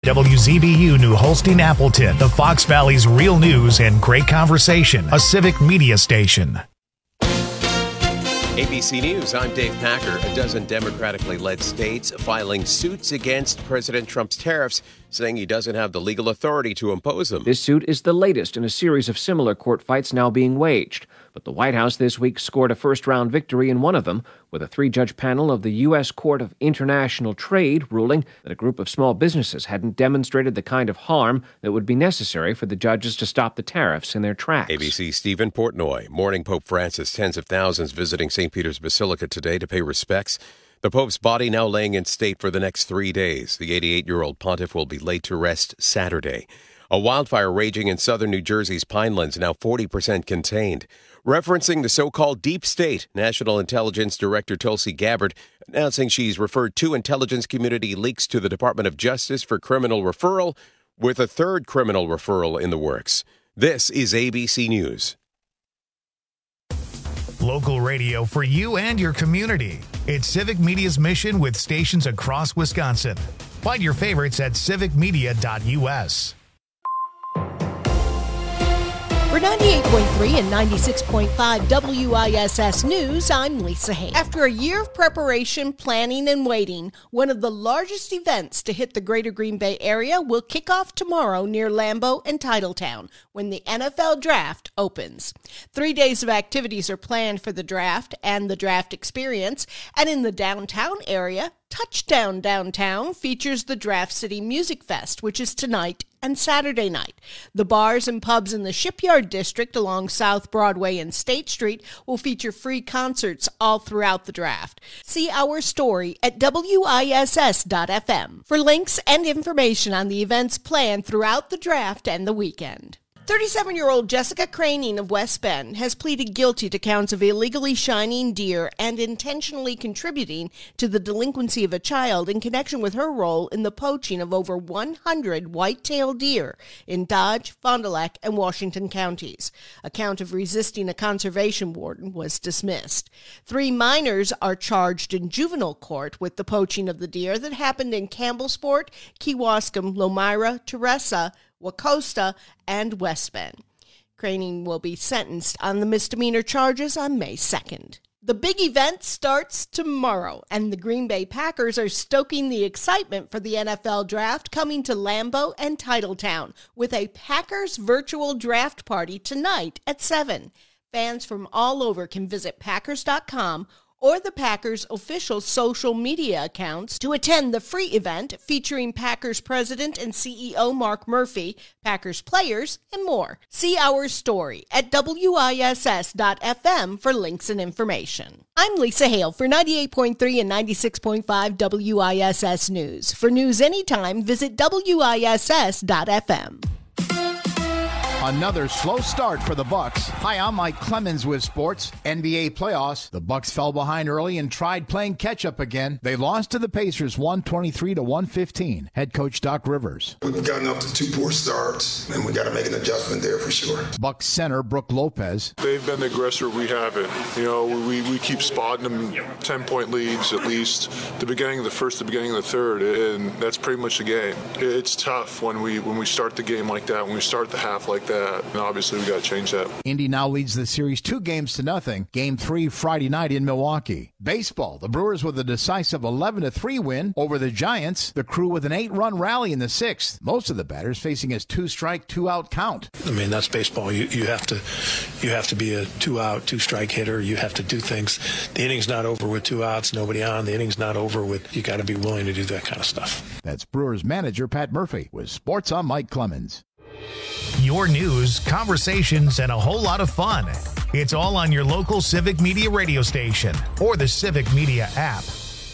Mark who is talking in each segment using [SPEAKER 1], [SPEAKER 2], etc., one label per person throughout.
[SPEAKER 1] WZBU New Holstein Appleton, the Fox Valley's real news and great conversation, a civic media station.
[SPEAKER 2] ABC News, I'm Dave Packer. A dozen democratically led states filing suits against President Trump's tariffs, saying he doesn't have the legal authority to impose them.
[SPEAKER 3] This suit is the latest in a series of similar court fights now being waged. But the White House this week scored a first-round victory in one of them, with a three-judge panel of the U.S. Court of International Trade ruling that a group of small businesses hadn't demonstrated the kind of harm that would be necessary for the judges to stop the tariffs in their tracks.
[SPEAKER 2] ABC's Stephen Portnoy. Mourning Pope Francis, tens of thousands visiting St. Peter's Basilica today to pay respects. The Pope's body now laying in state for the next 3 days. The 88-year-old pontiff will be laid to rest Saturday. A wildfire raging in southern New Jersey's Pinelands, now 40% contained. Referencing the so-called deep state, National Intelligence Director Tulsi Gabbard announcing she's referred 2 intelligence community leaks to the Department of Justice for criminal referral, with a third criminal referral in the works. This is ABC News.
[SPEAKER 1] Local radio for you and your community. It's Civic Media's mission with stations across Wisconsin. Find your favorites at civicmedia.us.
[SPEAKER 4] For 98.3 and 96.5 WISS News, I'm Lisa Hay. After a year of preparation, planning, and waiting, one of the largest events to hit the greater Green Bay area will kick off tomorrow near Lambeau and Titletown when the NFL Draft opens. 3 days of activities are planned for the draft and the draft experience, and in the downtown area, Touchdown Downtown features the Draft City Music Fest, which is tonight and Saturday night. The bars and pubs in the Shipyard District along South Broadway and State Street will feature free concerts all throughout the draft. See our story at WISS.FM for links and information on the events planned throughout the draft and the weekend. 37-year-old Jessica Craning of West Bend has pleaded guilty to counts of illegally shining deer and intentionally contributing to the delinquency of a child in connection with her role in the poaching of over 100 white-tailed deer in Dodge, Fond du Lac, and Washington counties. A count of resisting a conservation warden was dismissed. 3 minors are charged in juvenile court with the poaching of the deer that happened in Campbellsport, Kewaskum, Lomira, Teresa, Wacosta, and West Bend. Craning will be sentenced on the misdemeanor charges on May 2nd. The big event starts tomorrow, and the Green Bay Packers are stoking the excitement for the NFL Draft coming to Lambeau and Titletown with a Packers virtual draft party tonight at 7. Fans from all over can visit Packers.com or the Packers' official social media accounts to attend the free event featuring Packers President and CEO Mark Murphy, Packers players, and more. See our story at WISS.FM for links and information. I'm Lisa Hale for 98.3 and 96.5 WISS News. For news anytime, visit WISS.FM.
[SPEAKER 5] Another slow start for the Bucks. Hi, I'm Mike Clemens with sports. NBA playoffs. The Bucks fell behind early and tried playing catch-up again. They lost to the Pacers 123-115. Head coach Doc Rivers.
[SPEAKER 6] We've gotten off to 2 poor starts, and we got to make an adjustment there for sure.
[SPEAKER 5] Bucks center Brook Lopez.
[SPEAKER 7] They've been the aggressor. We haven't. You know, we keep spotting them 10-point leads at least. The beginning of the first, the beginning of the third, and that's pretty much the game. It's tough when we start the game like that, when we start the half like that. And obviously, we got to change that.
[SPEAKER 5] Indy now leads the series 2-0. Game 3 Friday night in Milwaukee. Baseball, the Brewers with a decisive 11-3 win over the Giants. The Crew with an 8-run rally in the 6th. Most of the batters facing a 2-strike, 2-out count.
[SPEAKER 8] I mean, that's baseball. You have to be a 2-out, 2-strike hitter. You have to do things. The inning's not over with 2 outs, nobody on. The inning's not over with. You got to be willing to do that kind of stuff.
[SPEAKER 5] That's Brewers manager Pat Murphy with sports. I'm Mike Clemens.
[SPEAKER 1] Your news, conversations, and a whole lot of fun. It's all on your local Civic Media radio station or the Civic Media app.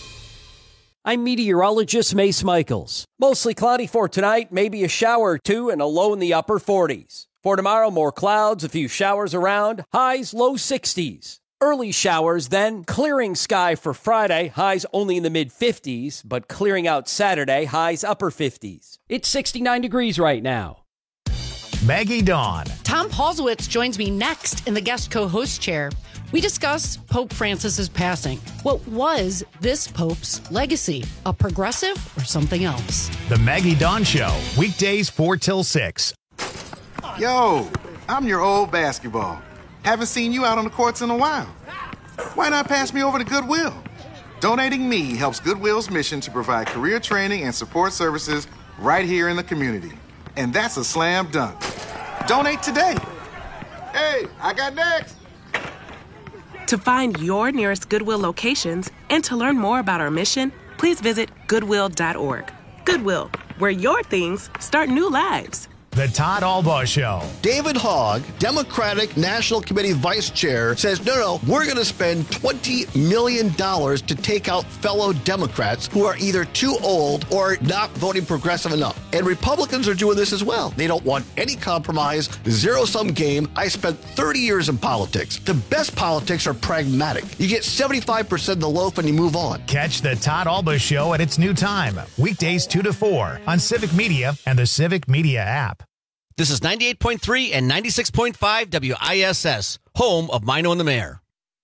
[SPEAKER 9] I'm meteorologist Mace Michaels. Mostly cloudy for tonight, maybe a shower or 2 and a low in the upper 40s. For tomorrow, more clouds, a few showers around, highs low 60s. Early showers, then clearing sky for Friday, highs only in the mid-50s, but clearing out Saturday, highs upper 50s. It's 69 degrees right now.
[SPEAKER 1] Maggie Dawn.
[SPEAKER 10] Tom Paulsowitz joins me next in the guest co-host chair. We discuss Pope Francis's passing. What was this Pope's legacy? A progressive or something else?
[SPEAKER 1] The Maggie Dawn Show, weekdays 4 till 6.
[SPEAKER 11] Yo, I'm your old basketball. Haven't seen you out on the courts in a while. Why not pass me over to Goodwill? Donating me helps Goodwill's mission to provide career training and support services right here in the community. And that's a slam dunk. Donate today. Hey, I got next.
[SPEAKER 12] To find your nearest Goodwill locations and to learn more about our mission, please visit Goodwill.org. Goodwill, where your things start new lives.
[SPEAKER 1] The Todd Albaugh Show.
[SPEAKER 13] David Hogg, Democratic National Committee Vice Chair, says, no, we're going to spend $20 million to take out fellow Democrats who are either too old or not voting progressive enough. And Republicans are doing this as well. They don't want any compromise, zero-sum game. I spent 30 years in politics. The best politics are pragmatic. You get 75% of the loaf and you move on.
[SPEAKER 1] Catch the Todd Albaugh Show at its new time, weekdays 2 to 4 on Civic Media and the Civic Media app.
[SPEAKER 14] This is 98.3 and 96.5 WISS, home of Mino and the Mayor.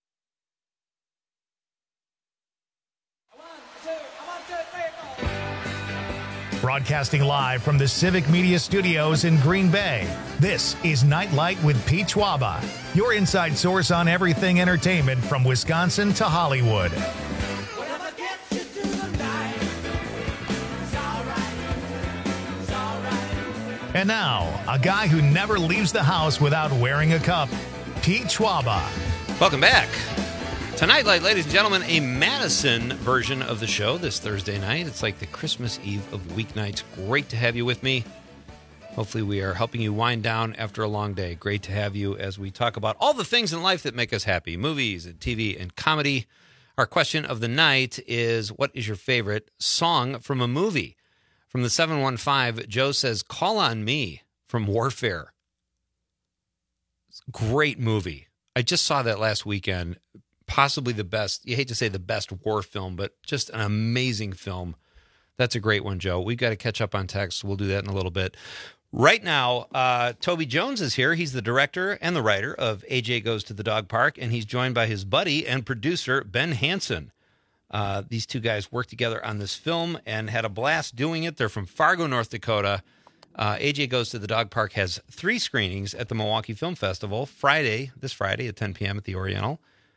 [SPEAKER 1] Broadcasting live from the Civic Media Studios in Green Bay, this is Nightlight with Pete Schwaba, your inside source on everything entertainment from Wisconsin to Hollywood. And now, a guy who never leaves the house without wearing a cup, Pete Schwaba.
[SPEAKER 15] Welcome back. Tonight, ladies and gentlemen, a Madison version of the show this Thursday night. It's like the Christmas Eve of weeknights. Great to have you with me. Hopefully we are helping you wind down after a long day. Great to have you as we talk about all the things in life that make us happy, movies and TV and comedy. Our question of the night is, what is your favorite song from a movie? From the 715, Joe says, Call on Me from Warfare. Great movie. I just saw that last weekend. Possibly the best, you hate to say the best war film, but just an amazing film. That's a great one, Joe. We've got to catch up on text. We'll do that in a little bit. Right now, Toby Jones is here. He's the director and the writer of AJ Goes to the Dog Park, and he's joined by his buddy and producer, Ben Hansen. These two guys worked together on this film and had a blast doing it. They're from Fargo, North Dakota. AJ Goes to the Dog Park has 3 screenings at the Milwaukee Film Festival. This Friday at 10 p.m. at the Oriental.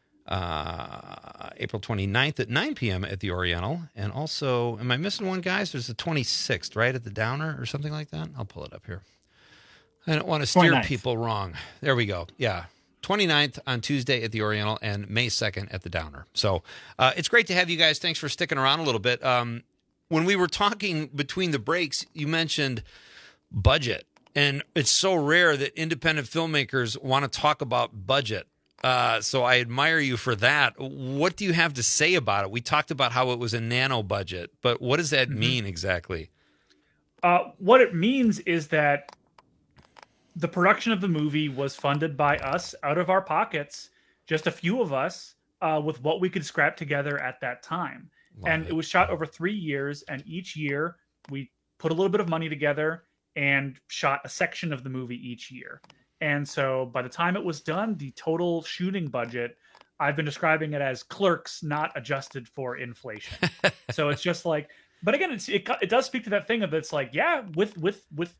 [SPEAKER 15] April 29th at 9 p.m. at the Oriental. And also, am I missing one, guys? There's the 26th, right, at the Downer or something like that? I'll pull it up here. I don't want to steer
[SPEAKER 16] 29th.
[SPEAKER 15] People wrong. There we go. Yeah. 29th on Tuesday at the Oriental and May 2nd at the Downer. So it's great to have you guys. Thanks for sticking around a little bit. When we were talking between the breaks, you mentioned budget. And it's so rare that independent filmmakers want to talk about budget. So I admire you for that. What do you have to say about it? We talked about how it was a nano budget, but what does that mean exactly?
[SPEAKER 16] What it means is that the production of the movie was funded by us out of our pockets, just a few of us, with what we could scrap together at that time. It was shot over 3 years, and each year we put a little bit of money together and shot a section of the movie each year. And so by the time it was done, the total shooting budget, I've been describing it as Clerks not adjusted for inflation. So it's just like, but again, it does speak to that thing of it's like, yeah, with what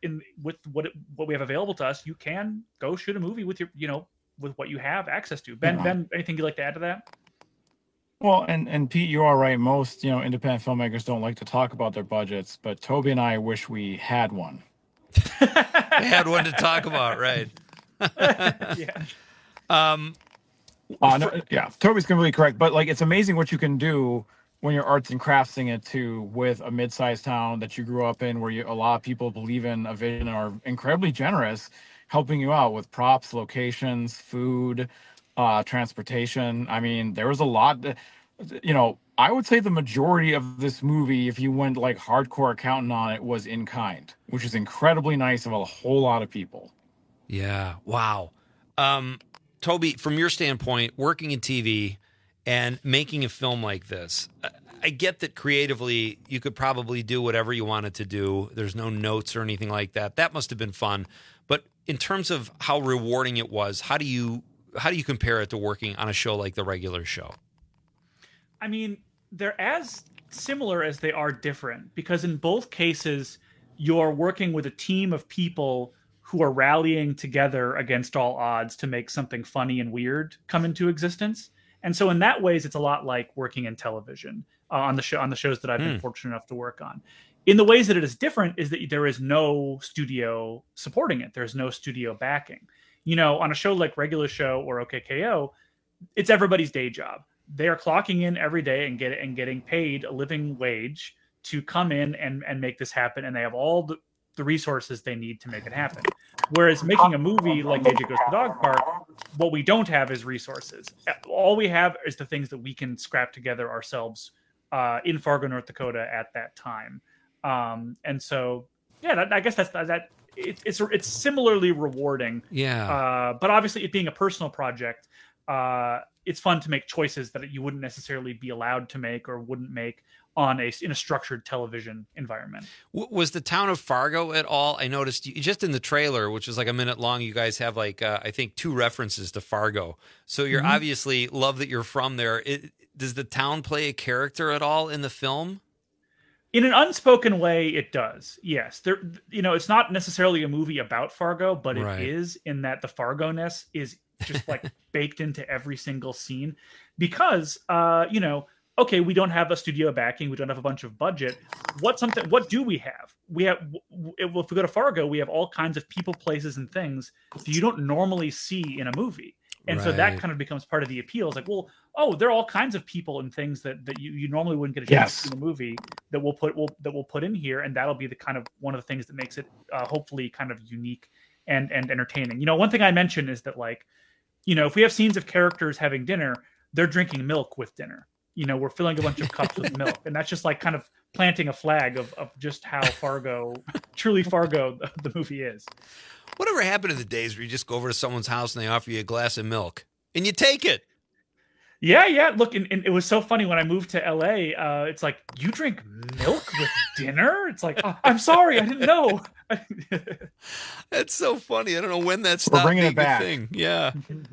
[SPEAKER 16] we have available to us, you can go shoot a movie with your, with what you have access to. Ben, anything you'd like to add to that?
[SPEAKER 17] Well, and Pete, you are right. Most, independent filmmakers don't like to talk about their budgets, but Toby and I wish we had one.
[SPEAKER 15] Had one to talk about, right?
[SPEAKER 16] Yeah.
[SPEAKER 17] Toby's completely correct. But it's amazing what you can do when you're arts and crafting it too, with a mid-sized town that you grew up in, where a lot of people believe in a vision and are incredibly generous, helping you out with props, locations, food, transportation. I mean, there was a lot. I would say the majority of this movie, if you went hardcore accountant on it, was in kind, which is incredibly nice of a whole lot of people.
[SPEAKER 15] Yeah. Wow. Toby, from your standpoint, working in TV and making a film like this, I get that creatively you could probably do whatever you wanted to do. There's no notes or anything like that. That must have been fun. But in terms of how rewarding it was, how do you how do you compare it to working on a show like the regular show?
[SPEAKER 16] I mean, they're as similar as they are different, because in both cases, you're working with a team of people who are rallying together against all odds to make something funny and weird come into existence. And so in that ways, it's a lot like working in television on the shows that I've been fortunate enough to work on. In the ways that it is different is that there is no studio supporting it. There's no studio backing. On a show like Regular Show or OKKO, it's everybody's day job. They are clocking in every day and getting paid a living wage to come in and make this happen. And they have all the resources they need to make it happen. Whereas making a movie like AJ Goes to the Dog Park, what we don't have is resources. All we have is the things that we can scrap together ourselves in Fargo, North Dakota at that time. And so, I guess that it's similarly rewarding.
[SPEAKER 15] Yeah.
[SPEAKER 16] But obviously, it being a personal project, it's fun to make choices that you wouldn't necessarily be allowed to make or wouldn't make in a structured television environment.
[SPEAKER 15] Was the town of Fargo at all? I noticed just in the trailer, which is like a minute long, you guys have like, I think 2 references to Fargo. So you're obviously love that you're from there. Does the town play a character at all in the film?
[SPEAKER 16] In an unspoken way, it does. Yes. It's not necessarily a movie about Fargo, but it is, in that the Fargo-ness is just like baked into every single scene because, okay, we don't have a studio backing. We don't have a bunch of budget. What do we have? If we go to Fargo, we have all kinds of people, places, and things that you don't normally see in a movie. And so that kind of becomes part of the appeal. It's like, well, there are all kinds of people and things that you normally wouldn't get a chance to see in a movie that we'll put in here. And that'll be the kind of one of the things that makes it hopefully kind of unique and entertaining. One thing I mentioned is that, like, if we have scenes of characters having dinner, they're drinking milk with dinner. We're filling a bunch of cups with milk. And that's just like kind of planting a flag of just how truly Fargo, the movie is.
[SPEAKER 15] Whatever happened to the days where you just go over to someone's house and they offer you a glass of milk and you take it?
[SPEAKER 16] Yeah. Look, and it was so funny when I moved to LA. It's like, you drink milk with dinner? It's like, I'm sorry, I didn't know.
[SPEAKER 15] That's so funny. I don't know when that stopped being a thing. Yeah.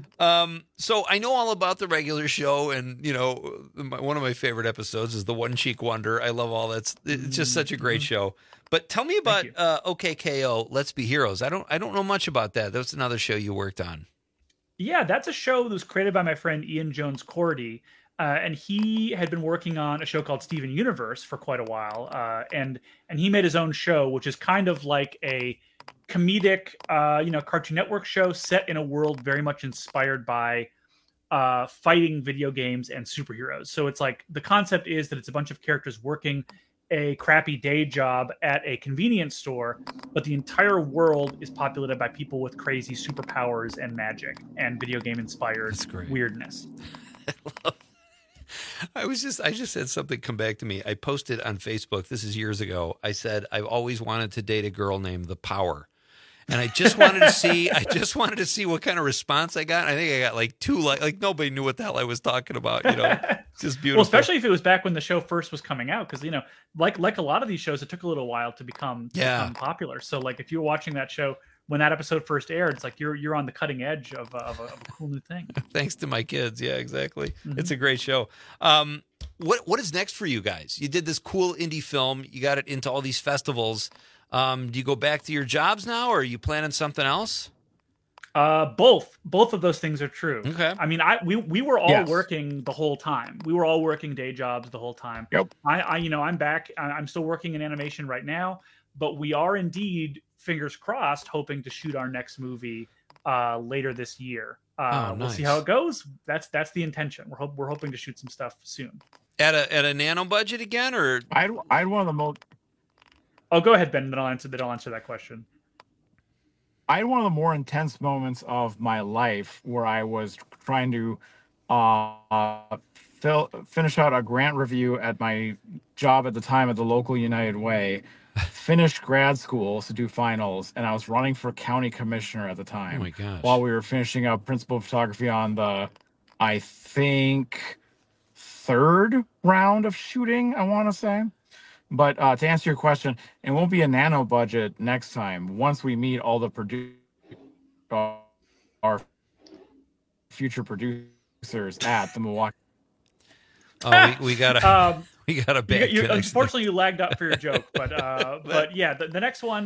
[SPEAKER 15] So I know all about the regular show, and one of my favorite episodes is the One Cheek Wonder. I love all that. It's just such a great show. But tell me about OKKO, Let's Be Heroes. I don't know much about that. That was another show you worked on.
[SPEAKER 16] Yeah, that's a show that was created by my friend Ian Jones-Cordy. And he had been working on a show called Steven Universe for quite a while. And he made his own show, which is kind of like a comedic, Cartoon Network show set in a world very much inspired by fighting video games and superheroes. So it's like, the concept is that it's a bunch of characters working a crappy day job at a convenience store, but the entire world is populated by people with crazy superpowers and magic and video game inspired weirdness.
[SPEAKER 15] I just had something come back to me. I posted on Facebook, this is years ago. I said, I've always wanted to date a girl named The Power. And I just wanted to see what kind of response I got. I think I got like 2, like nobody knew what the hell I was talking about, It's just beautiful.
[SPEAKER 16] Well, especially if it was back when the show first was coming out, because like a lot of these shows, it took a little while to become popular. So like if you were watching that show when that episode first aired, it's like you're on the cutting edge of a cool new thing. Thanks
[SPEAKER 15] to my kids. Yeah, exactly. Mm-hmm. It's a great show. What is next for you guys? You did this cool indie film. You got it into all these festivals. Do you go back to your jobs now, or are you planning something else?
[SPEAKER 16] Both of those things are true.
[SPEAKER 15] Okay.
[SPEAKER 16] I mean, we were all working the whole time. We were all working day jobs the whole time.
[SPEAKER 17] Yep.
[SPEAKER 16] I'm back. I'm still working in animation right now, but we are indeed, fingers crossed, hoping to shoot our next movie later this year.
[SPEAKER 15] Nice.
[SPEAKER 16] We'll see how it goes. That's the intention. We're hoping to shoot some stuff soon.
[SPEAKER 15] At a nano budget again, or
[SPEAKER 17] I had one of the most.
[SPEAKER 16] Oh, go ahead, Ben. Then I'll answer that question.
[SPEAKER 17] I had one of the more intense moments of my life where I was trying to finish out a grant review at my job at the time at the local United Way, finish grad school to do finals, and I was running for county commissioner at the time.
[SPEAKER 15] Oh my gosh.
[SPEAKER 17] While we were finishing up principal photography on the, I think, 3rd round of shooting, I want to say. But to answer your question, it won't be a nano budget next time. Once we meet all the our future producers at the Milwaukee.
[SPEAKER 15] Oh, we got a bad connection.
[SPEAKER 16] Unfortunately, you lagged out for your joke, but yeah, the next one,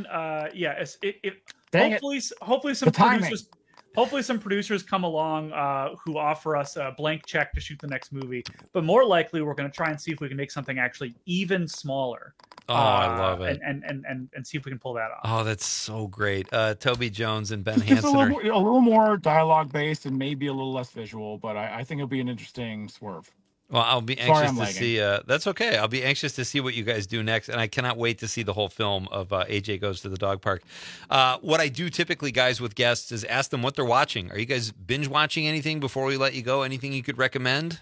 [SPEAKER 16] hopefully some producers. Hopefully some producers come along who offer us a blank check to shoot the next movie. But more likely, we're going to try and see if we can make something actually even smaller.
[SPEAKER 15] Oh, I love it.
[SPEAKER 16] And see if we can pull that off.
[SPEAKER 15] Oh, that's so great. Toby Jones and Ben
[SPEAKER 17] Just
[SPEAKER 15] Hansen
[SPEAKER 17] a little more dialogue based and maybe a little less visual, but I think it'll be an interesting swerve.
[SPEAKER 15] Well, I'll be anxious to see. That's okay. I'll be anxious to see what you guys do next, and I cannot wait to see the whole film of AJ Goes to the Dog Park. What I do typically, guys, with guests is ask them what they're watching. Are you guys binge watching anything before we let you go? Anything you could recommend?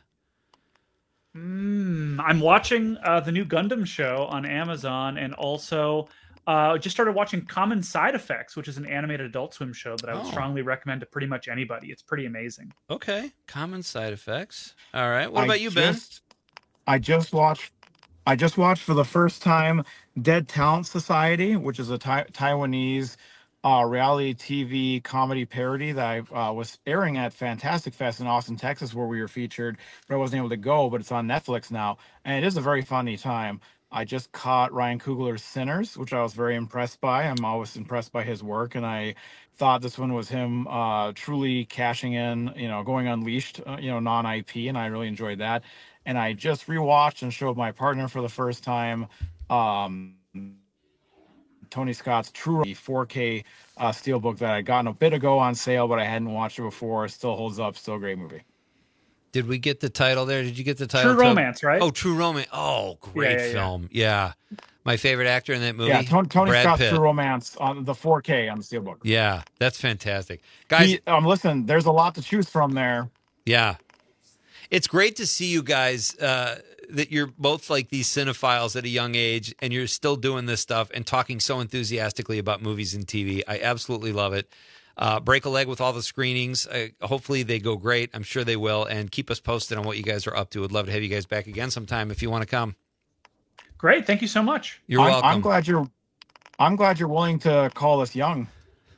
[SPEAKER 16] I'm watching the new Gundam show on Amazon, and also just started watching Common Side Effects, which is an animated Adult Swim show that I would strongly recommend to pretty much anybody. It's pretty amazing.
[SPEAKER 15] Okay, Common Side Effects. All right. What about you, Ben?
[SPEAKER 17] I just watched for the first time Dead Talent Society, which is a Taiwanese reality TV comedy parody that I was airing at Fantastic Fest in Austin, Texas, where we were featured, but I wasn't able to go, but it's on Netflix now, and it is a very funny time. I just caught Ryan Coogler's Sinners, which I was very impressed by. I'm always impressed by his work, and I thought this one was him truly cashing in, going unleashed, non-IP, and I really enjoyed that. And I just rewatched and showed my partner for the first time Tony Scott's True 4K steelbook that I'd gotten a bit ago on sale, but I hadn't watched it before. It still holds up. Still a great movie.
[SPEAKER 15] Did we get the title there? Did you get the title?
[SPEAKER 16] True Romance, right?
[SPEAKER 15] Oh, True Romance. Oh, great film. Yeah. My favorite actor in that movie.
[SPEAKER 17] Yeah, Tony
[SPEAKER 15] Brad
[SPEAKER 17] Scott's
[SPEAKER 15] Pitt.
[SPEAKER 17] True Romance on the 4K on the steelbook.
[SPEAKER 15] Yeah, that's fantastic. Guys,
[SPEAKER 17] listen, there's a lot to choose from there.
[SPEAKER 15] Yeah. It's great to see you guys that you're both like these cinephiles at a young age, and you're still doing this stuff and talking so enthusiastically about movies and TV. I absolutely love it. Break a leg with all the screenings. Hopefully they go great. I'm sure they will. And keep us posted on what you guys are up to. Would love to have you guys back again sometime if you want to come.
[SPEAKER 16] Great. Thank you so much.
[SPEAKER 15] You're welcome.
[SPEAKER 17] I'm glad you're willing to call us young.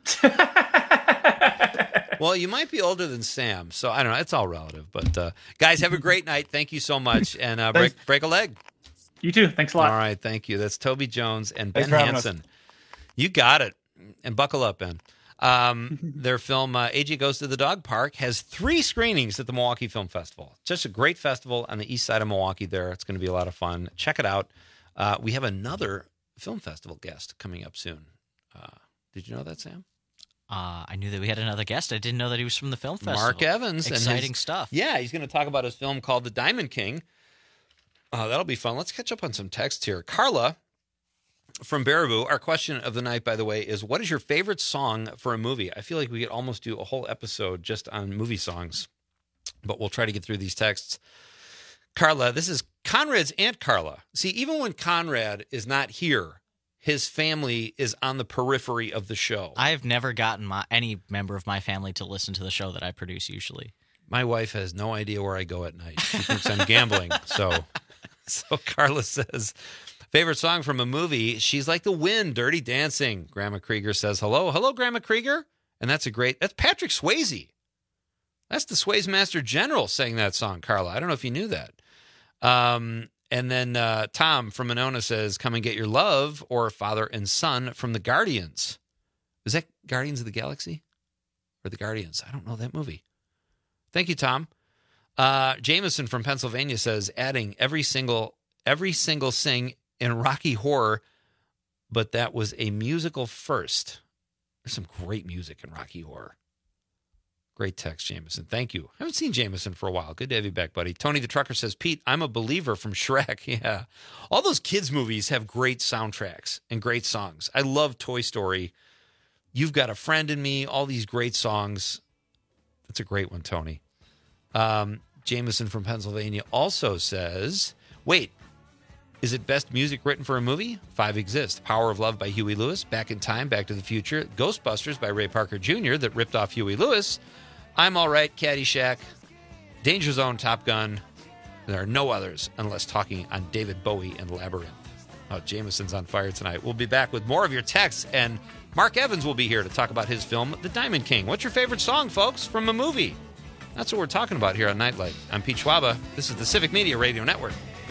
[SPEAKER 15] Well, you might be older than Sam, so I don't know. It's all relative. But guys, have a great night. Thank you so much. And break a leg.
[SPEAKER 16] You too. Thanks a lot.
[SPEAKER 15] All right. Thank you. That's Toby Jones and Ben Hansen. You got it. And buckle up, Ben. Their film AJ Goes to the Dog Park has 3 screenings at the Milwaukee Film Festival. Just a great festival on the east side of Milwaukee there. It's going to be a lot of fun. Check it out. We have another film festival guest coming up soon. Did you know that, Sam?
[SPEAKER 18] I knew that we had another guest. I didn't know that he was from the film festival.
[SPEAKER 15] Mark Evans.
[SPEAKER 18] Exciting stuff.
[SPEAKER 15] Yeah, he's going to talk about his film called The Diamond King. That'll be fun. Let's catch up on some text here. Carla from Baraboo, our question of the night, by the way, is what is your favorite song for a movie? I feel like we could almost do a whole episode just on movie songs, but we'll try to get through these texts. Carla, this is Conrad's Aunt Carla. See, even when Conrad is not here, his family is on the periphery of the show.
[SPEAKER 18] I have never gotten any member of my family to listen to the show that I produce usually.
[SPEAKER 15] My wife has no idea where I go at night. She thinks I'm gambling. So Carla says, favorite song from a movie, She's Like the Wind, Dirty Dancing. Grandma Krieger says, hello. Hello, Grandma Krieger. And that's Patrick Swayze. That's the Swayze Master General saying that song, Carla. I don't know if you knew that. And then Tom from Monona says, come and get your love, or Father and Son from The Guardians. Is that Guardians of the Galaxy? Or The Guardians? I don't know that movie. Thank you, Tom. Jameson from Pennsylvania says, adding every single sing in Rocky Horror, but that was a musical first. There's some great music in Rocky Horror. Great text, Jameson. Thank you. I haven't seen Jameson for a while. Good to have you back, buddy. Tony the Trucker says, Pete, I'm a believer from Shrek. Yeah. All those kids' movies have great soundtracks and great songs. I love Toy Story. You've Got a Friend in Me. All these great songs. That's a great one, Tony. Jameson from Pennsylvania also says, wait, is it best music written for a movie? 5 exist. Power of Love by Huey Lewis, Back in Time, Back to the Future, Ghostbusters by Ray Parker Jr. that ripped off Huey Lewis, I'm All Right, Caddyshack, Danger Zone, Top Gun. There are no others unless talking on David Bowie and Labyrinth. Oh, Jameson's on fire tonight. We'll be back with more of your texts, and Mark Evans will be here to talk about his film, The Diamond King. What's your favorite song, folks, from a movie? That's what we're talking about here on Nightlight. I'm Pete Schwaba. This is the Civic Media Radio Network.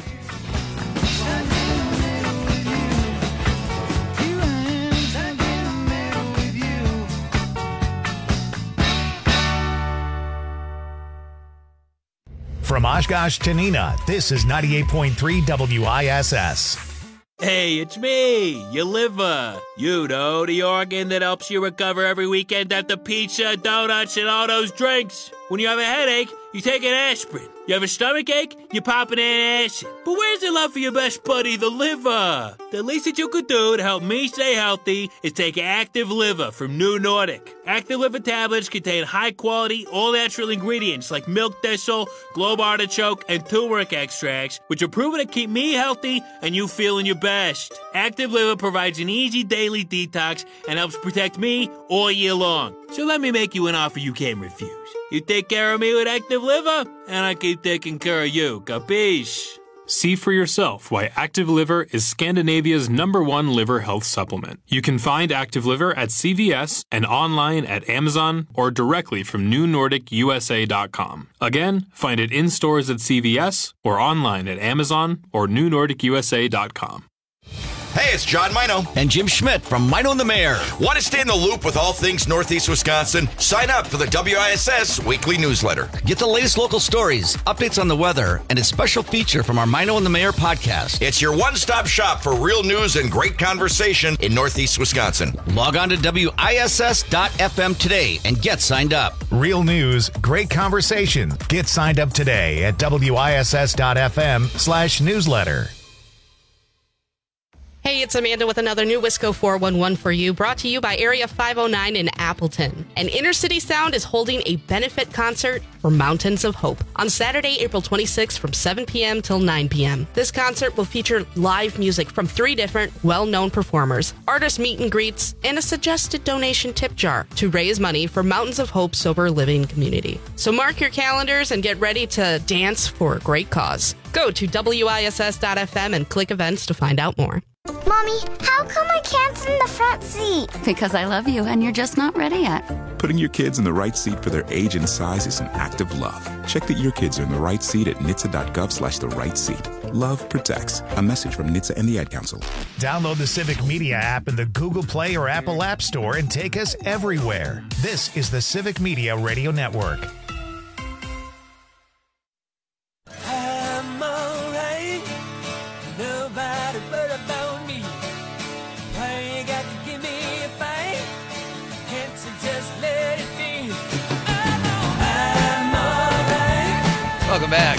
[SPEAKER 1] From Oshkosh to Neenah, this is 98.3 WISS.
[SPEAKER 19] Hey, it's me, your liver. You know, the organ that helps you recover every weekend after pizza, donuts, and all those drinks. When you have a headache, you take an aspirin. You have a stomach ache, you pop an antacid. But where's the love for your best buddy, the liver? The least that you could do to help me stay healthy is take Active Liver from New Nordic. Active Liver tablets contain high-quality, all-natural ingredients like milk thistle, globe artichoke, and turmeric extracts, which are proven to keep me healthy and you feeling your best. Active Liver provides an easy daily detox and helps protect me all year long. So let me make you an offer you can't refuse. You take care of me with Active Liver, and I keep taking care of you. Capiche?
[SPEAKER 20] See for yourself why Active Liver is Scandinavia's #1 liver health supplement. You can find Active Liver at CVS and online at Amazon or directly from NewNordicUSA.com. Again, find it in stores at CVS or online at Amazon or NewNordicUSA.com.
[SPEAKER 21] Hey, it's John Mino.
[SPEAKER 14] And Jim Schmidt from Mino and the Mayor.
[SPEAKER 21] Want to stay in the loop with all things Northeast Wisconsin? Sign up for the WISS weekly newsletter.
[SPEAKER 14] Get the latest local stories, updates on the weather, and a special feature from our Mino and the Mayor podcast.
[SPEAKER 21] It's your one-stop shop for real news and great conversation in Northeast Wisconsin.
[SPEAKER 14] Log on to WISS.FM today and get signed up.
[SPEAKER 1] Real news, great conversation. Get signed up today at WISS.FM/newsletter.
[SPEAKER 22] Hey, it's Amanda with another new Wisco 411 for you, brought to you by Area 509 in Appleton. And Inner City Sound is holding a benefit concert for Mountains of Hope on Saturday, April 26th from 7 p.m. till 9 p.m. This concert will feature live music from 3 different well-known performers, artist meet and greets, and a suggested donation tip jar to raise money for Mountains of Hope Sober Living Community. So mark your calendars and get ready to dance for a great cause. Go to WISS.FM and click events to find out more.
[SPEAKER 23] Mommy, how come I can't sit in the front seat?
[SPEAKER 24] Because I love you and you're just not ready yet.
[SPEAKER 25] Putting your kids in the right seat for their age and size is an act of love. Check that your kids are in the right seat at NHTSA.gov/the right seat. Love protects. A message from NHTSA and the Ad Council.
[SPEAKER 1] Download the Civic Media app in the Google Play or Apple App Store and take us everywhere. This is the Civic Media Radio Network.
[SPEAKER 26] I'm alright. Nobody but about me. Why you got to give me a fight? Can't you just let it be? I'm alright.
[SPEAKER 15] Welcome back.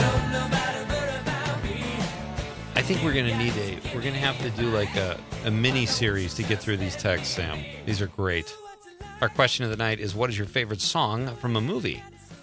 [SPEAKER 15] I think we're gonna have to do like a mini series to get through these texts, Sam. These are great. Our question of the night is, what is your favorite song from a movie?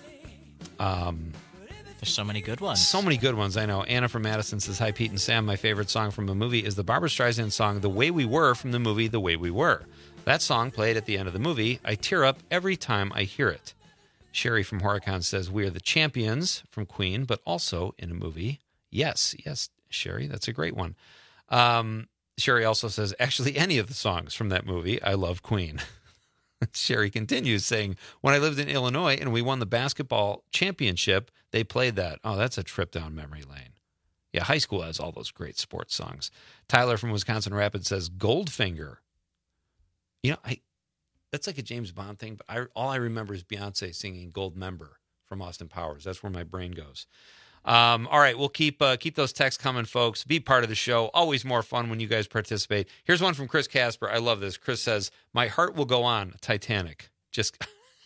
[SPEAKER 18] There's so many good ones.
[SPEAKER 15] So many good ones, I know. Anna from Madison says, hi, Pete and Sam. My favorite song from a movie is the Barbra Streisand song, The Way We Were, from the movie The Way We Were. That song played at the end of the movie. I tear up every time I hear it. Sherry from Horicon says, We Are the Champions from Queen, but also in a movie. Yes, Sherry, that's a great one. Sherry also says, actually, any of the songs from that movie, I love Queen. Sherry continues saying, when I lived in Illinois and we won the basketball championship, they played that. Oh, that's a trip down memory lane. Yeah, high school has all those great sports songs. Tyler from Wisconsin Rapids says, Goldfinger. You know, that's like a James Bond thing, but all I remember is Beyonce singing Gold Member from Austin Powers. That's where my brain goes. All right, we'll keep those texts coming, folks. Be part of the show. Always more fun when you guys participate. Here's one from Chris Casper. I love this. Chris says, my heart will go on, Titanic. Just,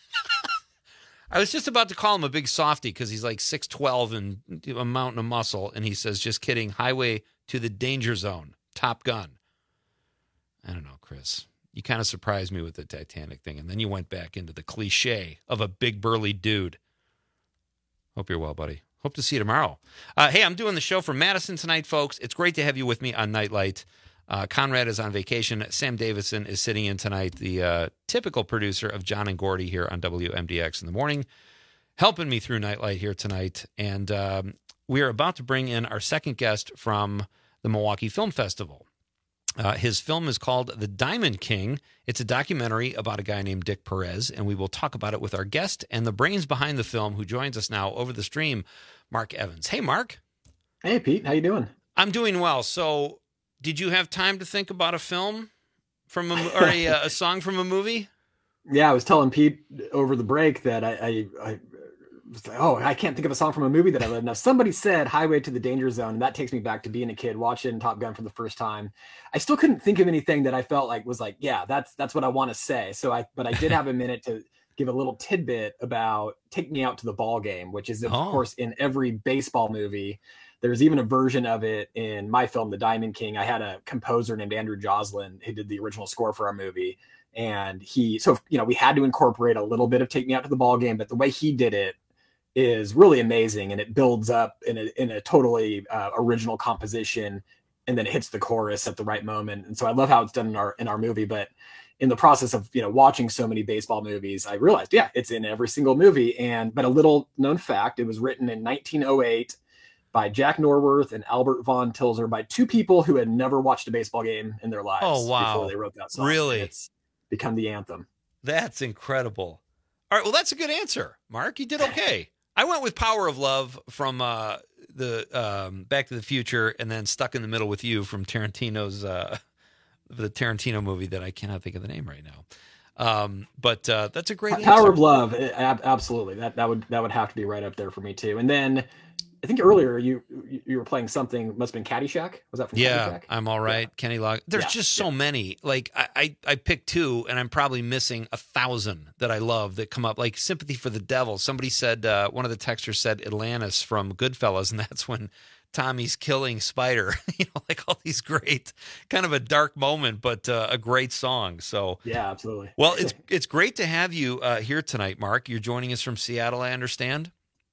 [SPEAKER 15] I was just about to call him a big softie because he's like 6'12" and a mountain of muscle. And he says, just kidding, Highway to the Danger Zone, Top Gun. I don't know, Chris. You kind of surprised me with the Titanic thing. And then you went back into the cliche of a big burly dude. Hope you're well, buddy. Hope to see you tomorrow. Hey, I'm doing the show from Madison tonight, folks. It's great to have you with me on Nightlight. Conrad is on vacation. Sam Davison is sitting in tonight, the typical producer of John and Gordy here on WMDX in the morning, helping me through Nightlight here tonight. And we are about to bring in our second guest from the Milwaukee Film Festival. His film is called The Diamond King. It's a documentary about a guy named Dick Perez, and we will talk about it with our guest and the brains behind the film, who joins us now over the stream, Mark Evans. Hey, Mark.
[SPEAKER 2] Hey, Pete. How you doing?
[SPEAKER 15] I'm doing well. So, did you have time to think about a film from a song from a movie?
[SPEAKER 2] Yeah, I was telling Pete over the break that I was like, I can't think of a song from a movie that I love. Now, somebody said Highway to the Danger Zone, and that takes me back to being a kid watching Top Gun for the first time. I still couldn't think of anything that I felt like was like, yeah, that's what I want to say. But I did have a minute to give a little tidbit about Take Me Out to the Ball Game, which is, of course, in every baseball movie. There's even a version of it in my film, The Diamond King. I had a composer named Andrew Joslin who did the original score for our movie. And we had to incorporate a little bit of Take Me Out to the Ball Game, but the way he did it is really amazing. And it builds up in a totally original composition. And then it hits the chorus at the right moment. And so I love how it's done in our movie. But in the process of, watching so many baseball movies, I realized, it's in every single movie. But a little known fact, it was written in 1908 by Jack Norworth and Albert Von Tilzer, by two people who had never watched a baseball game in their lives.
[SPEAKER 15] Oh, wow.
[SPEAKER 2] Before they wrote that song.
[SPEAKER 15] Really?
[SPEAKER 2] It's become the anthem.
[SPEAKER 15] That's incredible. All right. Well, that's a good answer, Mark. You did okay. I went with Power of Love from the Back to the Future, and then Stuck in the Middle with You from Tarantino's the Tarantino movie that I cannot think of the name right now. But that's a great answer.
[SPEAKER 2] Power of Love. Absolutely. That would have to be right up there for me too. And then I think earlier you were playing something, must have been Caddyshack. Was that from Caddyshack?
[SPEAKER 15] I'm All Right. Yeah. Kenny Loggins. There's just so many. Like I picked two, and I'm probably missing 1,000 that I love that come up. Like Sympathy for the Devil. Somebody said, one of the texters said Atlantis from Goodfellas, and that's when Tommy's killing Spider. Like all these great, kind of a dark moment, but a great song. So
[SPEAKER 2] yeah, absolutely.
[SPEAKER 15] Well, it's great to have you here tonight, Mark. You're joining us from Seattle, I understand.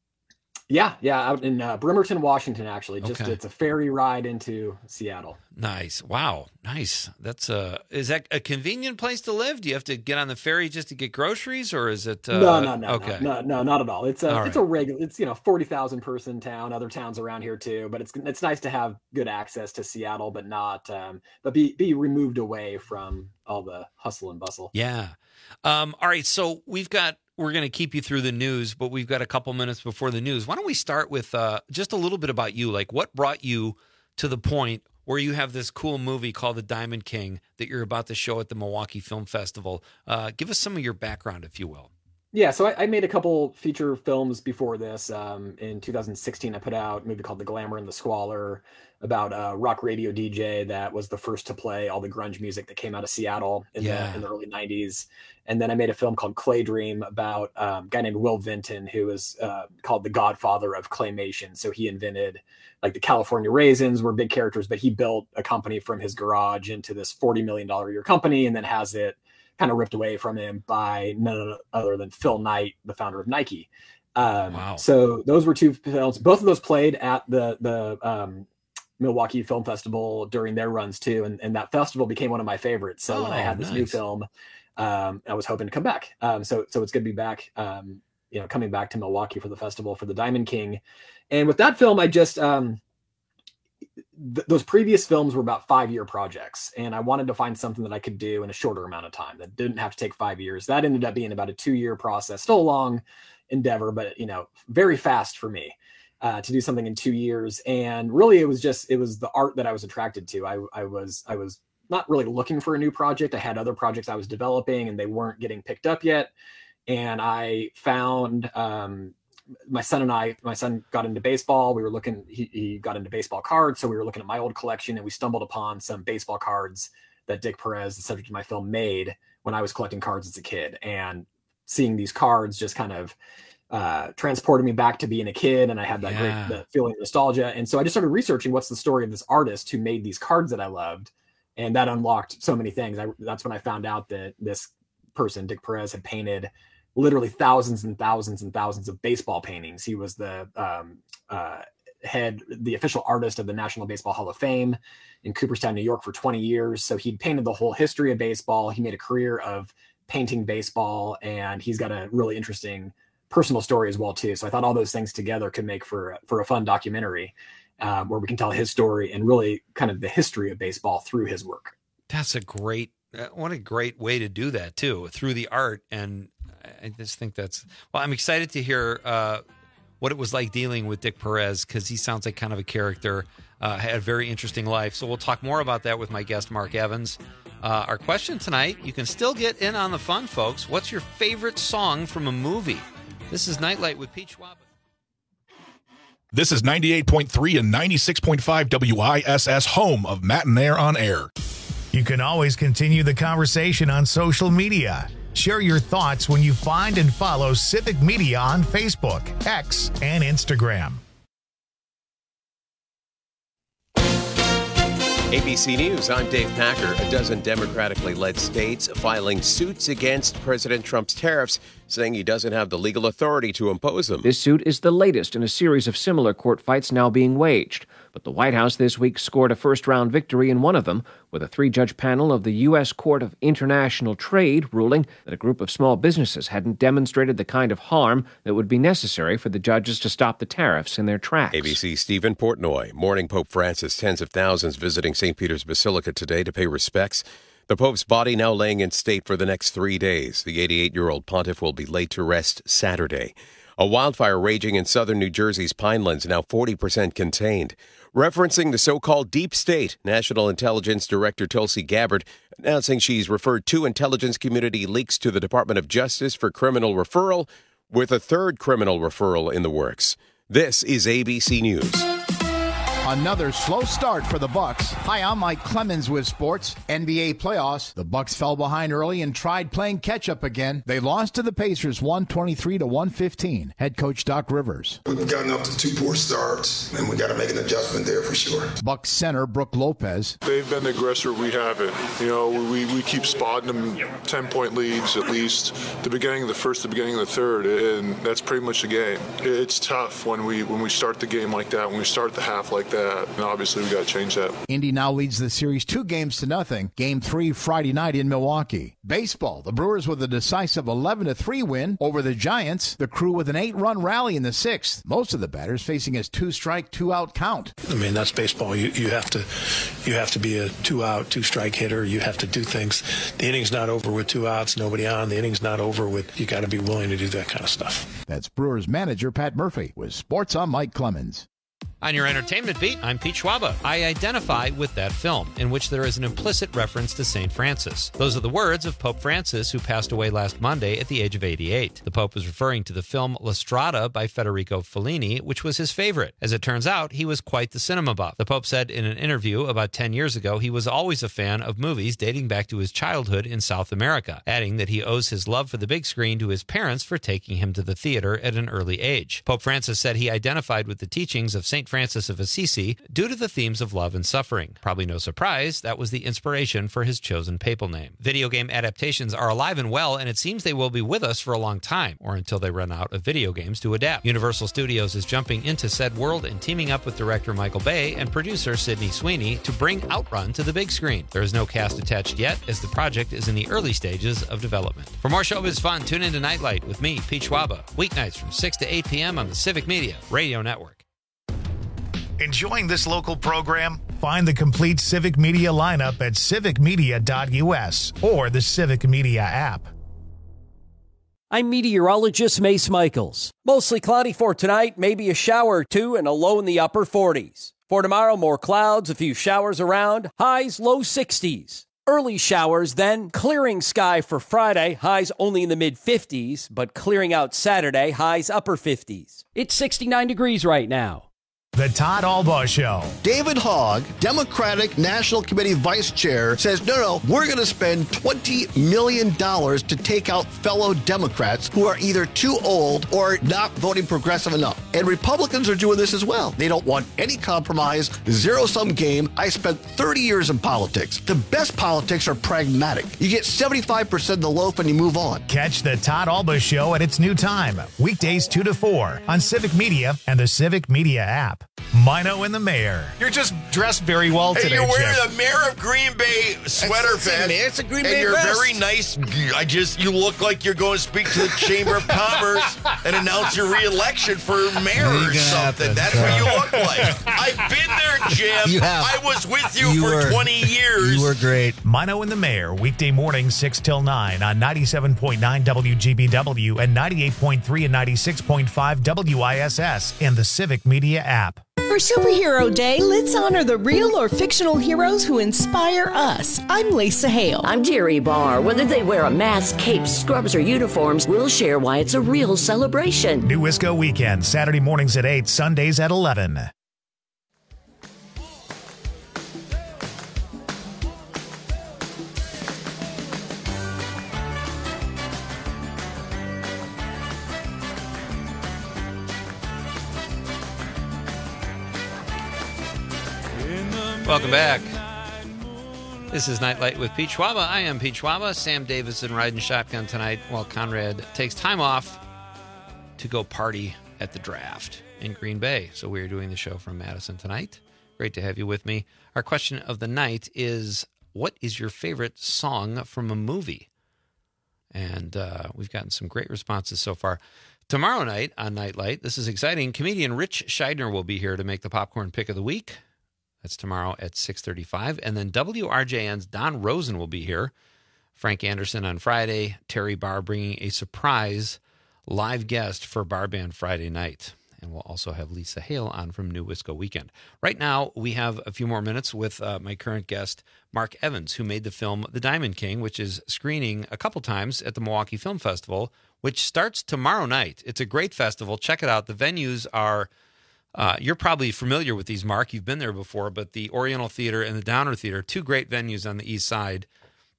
[SPEAKER 15] Yeah,
[SPEAKER 2] out in Bremerton, Washington, actually. It's a ferry ride into Seattle.
[SPEAKER 15] Nice. Wow. Nice. That's is that a convenient place to live? Do you have to get on the ferry just to get groceries, or is it
[SPEAKER 2] No,
[SPEAKER 15] okay.
[SPEAKER 2] No, not at all. It's a regular, it's 40,000 person town, other towns around here too, but it's nice to have good access to Seattle, but not but be removed away from all the hustle and bustle.
[SPEAKER 15] Yeah. All right, so we're going to keep you through the news, but we've got a couple minutes before the news. Why don't we start with just a little bit about you? Like, what brought you to the point where you have this cool movie called The Diamond King that you're about to show at the Milwaukee Film Festival? Give us some of your background, if you will.
[SPEAKER 2] Yeah, so I made a couple feature films before this. In 2016, I put out a movie called The Glamour and the Squalor, about a rock radio DJ that was the first to play all the grunge music that came out of Seattle in the early 90s. And then I made a film called Clay Dream about a guy named Will Vinton, who was called the godfather of claymation. So he invented, like, the California Raisins were big characters, but he built a company from his garage into this $40 million a year company, and then has it kind of ripped away from him by none other than Phil Knight, the founder of Nike. Wow. So those were two films. Both of those played at the Milwaukee Film Festival during their runs too, and that festival became one of my favorites. So when I had this new film, I was hoping to come back. So it's good to be back. Coming back to Milwaukee for the festival for The Diamond King, and with that film, I just those previous films were about 5-year projects, and I wanted to find something that I could do in a shorter amount of time that didn't have to take 5 years. That ended up being about a 2-year process, still a long endeavor, but very fast for me. To do something in 2 years. And really it was the art that I was attracted to. I was not really looking for a new project. I had other projects I was developing and they weren't getting picked up yet. And I found my son got into baseball. We were looking, he got into baseball cards. So we were looking at my old collection, and we stumbled upon some baseball cards that Dick Perez, the subject of my film, made when I was collecting cards as a kid. And seeing these cards just kind of transported me back to being a kid, and I had that great feeling of nostalgia. And so I just started researching what's the story of this artist who made these cards that I loved, and that unlocked so many things. That's when I found out that this person, Dick Perez, had painted literally thousands and thousands and thousands of baseball paintings. He was the official artist of the National Baseball Hall of Fame in Cooperstown, New York for 20 years. So he'd painted the whole history of baseball. He made a career of painting baseball, and he's got a really interesting personal story as well too. So I thought all those things together could make for a fun documentary. where we can tell his story and really kind of the history of baseball through his work.
[SPEAKER 15] That's a great, what a great way to do that too, through the art. And I just think I'm excited to hear what it was like dealing with Dick Perez, because he sounds like kind of a character, had a very interesting life. So we'll talk more about that with my guest, Mark Evans. Our question tonight, you can still get in on the fun, folks. What's your favorite song from a movie? This is Nightlight with Pete Schwab.
[SPEAKER 3] This is 98.3 and 96.5 WISS, home of Matt and Air on Air.
[SPEAKER 1] You can always continue the conversation on social media. Share your thoughts when you find and follow Civic Media on Facebook, X, and Instagram.
[SPEAKER 4] ABC News, I'm Dave Packer. A dozen democratically led states filing suits against President Trump's tariffs, saying he doesn't have the legal authority to impose them.
[SPEAKER 5] This suit is the latest in a series of similar court fights now being waged. But the White House this week scored a first-round victory in one of them, with a 3-judge panel of the U.S. Court of International Trade ruling that a group of small businesses hadn't demonstrated the kind of harm that would be necessary for the judges to stop the tariffs in their tracks.
[SPEAKER 4] ABC's Stephen Portnoy. Mourning Pope Francis, tens of thousands visiting St. Peter's Basilica today to pay respects. The Pope's body now laying in state for the next 3 days. The 88-year-old pontiff will be laid to rest Saturday. A wildfire raging in southern New Jersey's Pinelands, now 40% contained. Referencing the so-called deep state, National Intelligence Director Tulsi Gabbard announcing she's referred 2 intelligence community leaks to the Department of Justice for criminal referral, with a 3rd criminal referral in the works. This is ABC News.
[SPEAKER 6] Another slow start for the Bucks. Hi, I'm Mike Clemens with sports. NBA playoffs. The Bucks fell behind early and tried playing catch-up again. They lost to the Pacers 123-115. Head coach Doc Rivers.
[SPEAKER 7] We've gotten up to 2 poor starts, and we got to make an adjustment there for sure.
[SPEAKER 6] Bucks center Brook Lopez.
[SPEAKER 8] They've been the aggressor. We haven't. You know, we keep spotting them 10-point leads at least. The beginning of the first, the beginning of the third, and that's pretty much the game. It's tough when we start the game like that, when we start the half like that. And obviously, we got to change that.
[SPEAKER 6] Indy now leads the series 2-0. Game 3 Friday night in Milwaukee. Baseball. The Brewers with a decisive 11-3 win over the Giants. The Crew with an 8-run rally in the 6th. Most of the batters facing a 2-strike, 2-out count.
[SPEAKER 27] I mean, that's baseball. You have to be a 2-out, 2-strike hitter. You have to do things. The inning's not over with 2 outs, nobody on. The inning's not over with. You got to be willing to do that kind of stuff.
[SPEAKER 6] That's Brewers manager Pat Murphy with sports. I'm Mike Clemens.
[SPEAKER 15] On your entertainment beat, I'm Pete Schwaba. I identify with that film, in which there is an implicit reference to St. Francis. Those are the words of Pope Francis, who passed away last Monday at the age of 88. The Pope was referring to the film La Strada by Federico Fellini, which was his favorite. As it turns out, he was quite the cinema buff. The Pope said in an interview about 10 years ago he was always a fan of movies dating back to his childhood in South America, adding that he owes his love for the big screen to his parents for taking him to the theater at an early age. Pope Francis said he identified with the teachings of St. Francis of Assisi due to the themes of love and suffering. Probably no surprise, that was the inspiration for his chosen papal name. Video game adaptations are alive and well, and it seems they will be with us for a long time, or until they run out of video games to adapt. Universal Studios is jumping into said world and teaming up with director Michael Bay and producer Sydney Sweeney to bring Outrun to the big screen. There is no cast attached yet, as the project is in the early stages of development. For more showbiz fun, tune into Nightlight with me, Pete Schwaba, weeknights from 6 to 8 p.m. on the Civic Media Radio Network.
[SPEAKER 1] Enjoying this local program? Find the complete Civic Media lineup at civicmedia.us or the Civic Media app.
[SPEAKER 9] I'm meteorologist Mace Michaels. Mostly cloudy for tonight, maybe a shower or 2 and a low in the upper 40s. For tomorrow, more clouds, a few showers around, highs low 60s. Early showers, then clearing sky for Friday, highs only in the mid-50s, but clearing out Saturday, highs upper 50s. It's 69 degrees right now.
[SPEAKER 1] The Todd Albaugh Show.
[SPEAKER 13] David Hogg, Democratic National Committee Vice Chair, says, no, we're going to spend $20 million to take out fellow Democrats who are either too old or not voting progressive enough. And Republicans are doing this as well. They don't want any compromise, zero-sum game. I spent 30 years in politics. The best politics are pragmatic. You get 75% of the loaf and you move on.
[SPEAKER 1] Catch the Todd Albaugh Show at its new time, weekdays 2 to 4 on Civic Media and the Civic Media app. Mino and the Mayor. You're just dressed very well
[SPEAKER 21] Hey,
[SPEAKER 1] today,
[SPEAKER 21] you're wearing
[SPEAKER 1] Jeff.
[SPEAKER 21] the Mayor of Green Bay sweater vest.
[SPEAKER 14] It's a Green
[SPEAKER 21] and
[SPEAKER 14] Bay
[SPEAKER 21] you're
[SPEAKER 14] vest.
[SPEAKER 21] very nice. You look like you're going to speak to the Chamber of Commerce and announce your re-election for mayor or something. That's what you look like. I've been there, Jim.
[SPEAKER 10] You have.
[SPEAKER 21] I was with you for 20 years.
[SPEAKER 10] You were great.
[SPEAKER 1] Mino and the Mayor, weekday morning 6 till 9 on 97.9 WGBW and 98.3 and 96.5 WISS and the Civic Media app.
[SPEAKER 11] For Superhero Day, let's honor the real or fictional heroes who inspire us. I'm Lisa Hale.
[SPEAKER 12] I'm Jerry Barr. Whether they wear a mask, cape, scrubs, or uniforms, we'll share why it's a real celebration.
[SPEAKER 1] New Wisco Weekend, Saturday mornings at 8, Sundays at 11.
[SPEAKER 15] Welcome back. This is Nightlight with Pete Schwaba. I am Pete Schwaba. Sam Davidson riding shotgun tonight while Conrad takes time off to go party at the draft in Green Bay. So we're doing the show from Madison tonight. Great to have you with me. Our question of the night is, what is your favorite song from a movie? And we've gotten some great responses so far. Tomorrow night on Nightlight, this is exciting, comedian Rich Scheidner will be here to make the popcorn pick of the week. That's tomorrow at 6:35. And then WRJN's Don Rosen will be here. Frank Anderson on Friday. Terry Barr bringing a surprise live guest for Bar Band Friday night. And we'll also have Lisa Hale on from New Wisco Weekend. Right now, we have a few more minutes with my current guest, Mark Evans, who made the film The Diamond King, which is screening a couple times at the Milwaukee Film Festival, which starts tomorrow night. It's a great festival. Check it out. The venues are... you're probably familiar with these, Mark. You've been there before, but the Oriental Theater and the Downer Theater, two great venues on the east side.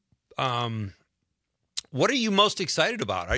[SPEAKER 15] What are you most excited about?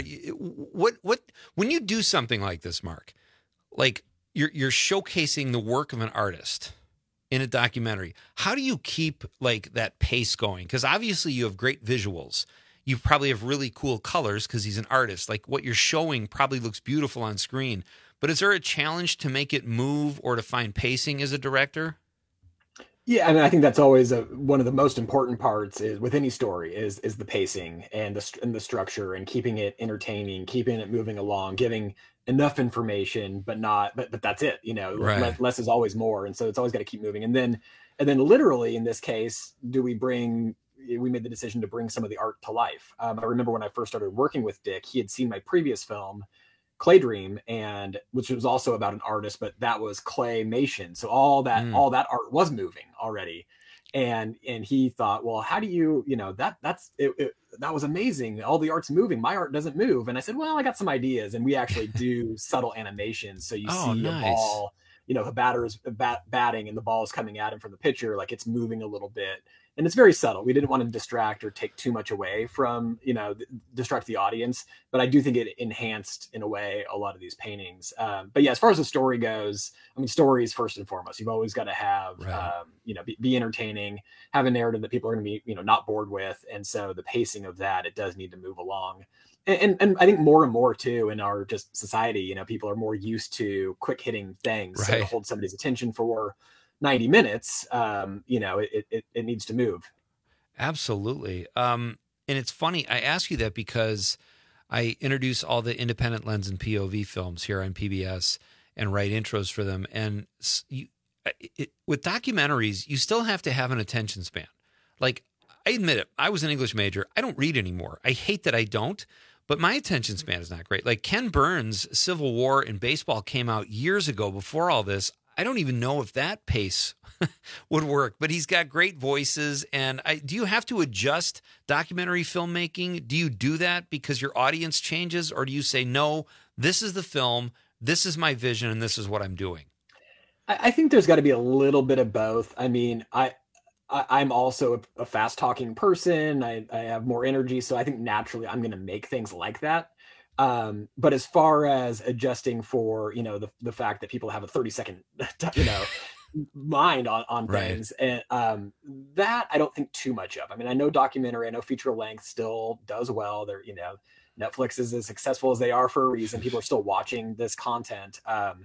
[SPEAKER 15] When you do something like this, Mark, like you're showcasing the work of an artist in a documentary, how do you keep like that pace going? Because obviously you have great visuals. You probably have really cool colors because he's an artist. Like what you're showing probably looks beautiful on screen. But is there a challenge to make it move or to find pacing as a director?
[SPEAKER 2] Yeah, I mean, I think that's always one of the most important parts is with any story is the pacing and the structure and keeping it entertaining, keeping it moving along, giving enough information, but that's it. You know,
[SPEAKER 15] right.
[SPEAKER 2] Less is always more, and so it's always got to keep moving. And then literally in this case, we made the decision to bring some of the art to life. I remember when I first started working with Dick, he had seen my previous film, Clay Dream, and which was also about an artist, but that was claymation. So all that art was moving already. And he thought, well, how do you that was amazing. All the art's moving. My art doesn't move. And I said, well, I got some ideas. And we actually do subtle animations. So you see
[SPEAKER 15] nice.
[SPEAKER 2] A ball, the batter is batting and the ball is coming at him from the pitcher. Like it's moving a little bit. And it's very subtle. We didn't want to distract or take too much away from, distract the audience. But I do think it enhanced, in a way, a lot of these paintings. But yeah, as far as the story goes, I mean, story is first and foremost. You've always got to have, be entertaining, have a narrative that people are going to be, not bored with. And so the pacing of that, it does need to move along. And I think more and more, too, in our just society, people are more used to quick hitting things.
[SPEAKER 15] Right.
[SPEAKER 2] So to hold somebody's attention for 90 minutes, it needs to move.
[SPEAKER 15] Absolutely. And it's funny, I ask you that because I introduce all the independent lens and POV films here on PBS and write intros for them. And with documentaries, you still have to have an attention span. Like, I admit it, I was an English major. I don't read anymore. I hate that I don't, but my attention span is not great. Like Ken Burns' Civil War in baseball came out years ago before all this. I don't even know if that pace would work, but he's got great voices. And do you have to adjust documentary filmmaking? Do you do that because your audience changes? Or do you say, no, this is the film, this is my vision, and this is what I'm doing?
[SPEAKER 2] I think there's got to be a little bit of both. I mean, I'm also a fast talking person. I have more energy. So I think naturally I'm going to make things like that. But as far as adjusting for, the fact that people have a 30-second, mind on things, and that I don't think too much of. I mean, I know documentary, I know feature length still does well. They're, Netflix is as successful as they are for a reason. People are still watching this content.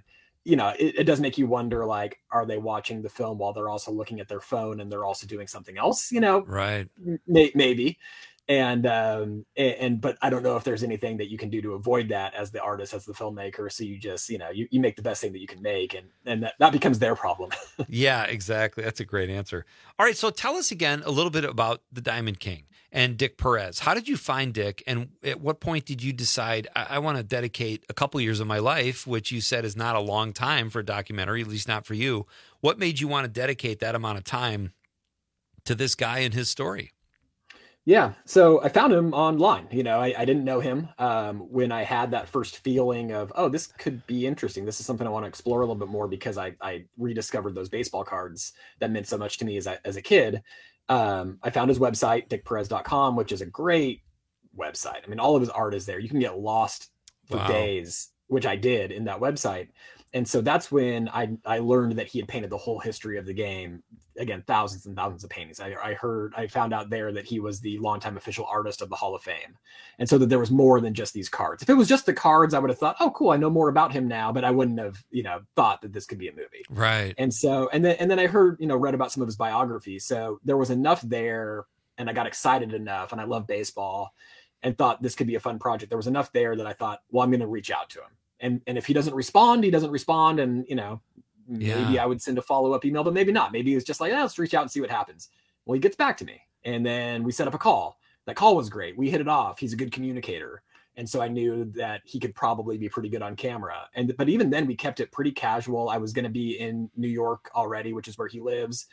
[SPEAKER 2] it does make you wonder, like, are they watching the film while they're also looking at their phone and they're also doing something else?
[SPEAKER 15] Right.
[SPEAKER 2] Maybe. And but I don't know if there's anything that you can do to avoid that as the artist, as the filmmaker. So you just, you make the best thing that you can make, and that becomes their problem.
[SPEAKER 15] Yeah, exactly. That's a great answer. All right. So tell us again a little bit about The Diamond King and Dick Perez. How did you find Dick? And at what point did you decide, I want to dedicate a couple years of my life, which you said is not a long time for a documentary, at least not for you. What made you want to dedicate that amount of time to this guy and his story?
[SPEAKER 2] Yeah. So I found him online. I didn't know him when I had that first feeling of, oh, this could be interesting. This is something I want to explore a little bit more, because I rediscovered those baseball cards that meant so much to me as a kid. I found his website, dickperez.com, which is a great website. I mean, all of his art is there. You can get lost for days, which I did in that website. And so that's when I learned that he had painted the whole history of the game. Again, thousands and thousands of paintings. I found out there that he was the longtime official artist of the Hall of Fame. And so that there was more than just these cards. If it was just the cards, I would have thought, oh, cool, I know more about him now, but I wouldn't have, thought that this could be a movie.
[SPEAKER 15] Right.
[SPEAKER 2] And so, and then I heard, read about some of his biography. So there was enough there, and I got excited enough, and I love baseball, and thought this could be a fun project. There was enough there that I thought, well, I'm going to reach out to him. And if he doesn't respond, he doesn't respond. And, maybe I would send a follow-up email, but maybe not. Maybe it's just like, let's reach out and see what happens. Well, he gets back to me, and then we set up a call. That call was great. We hit it off. He's a good communicator. And so I knew that he could probably be pretty good on camera. But even then we kept it pretty casual. I was going to be in New York already, which is where he lives,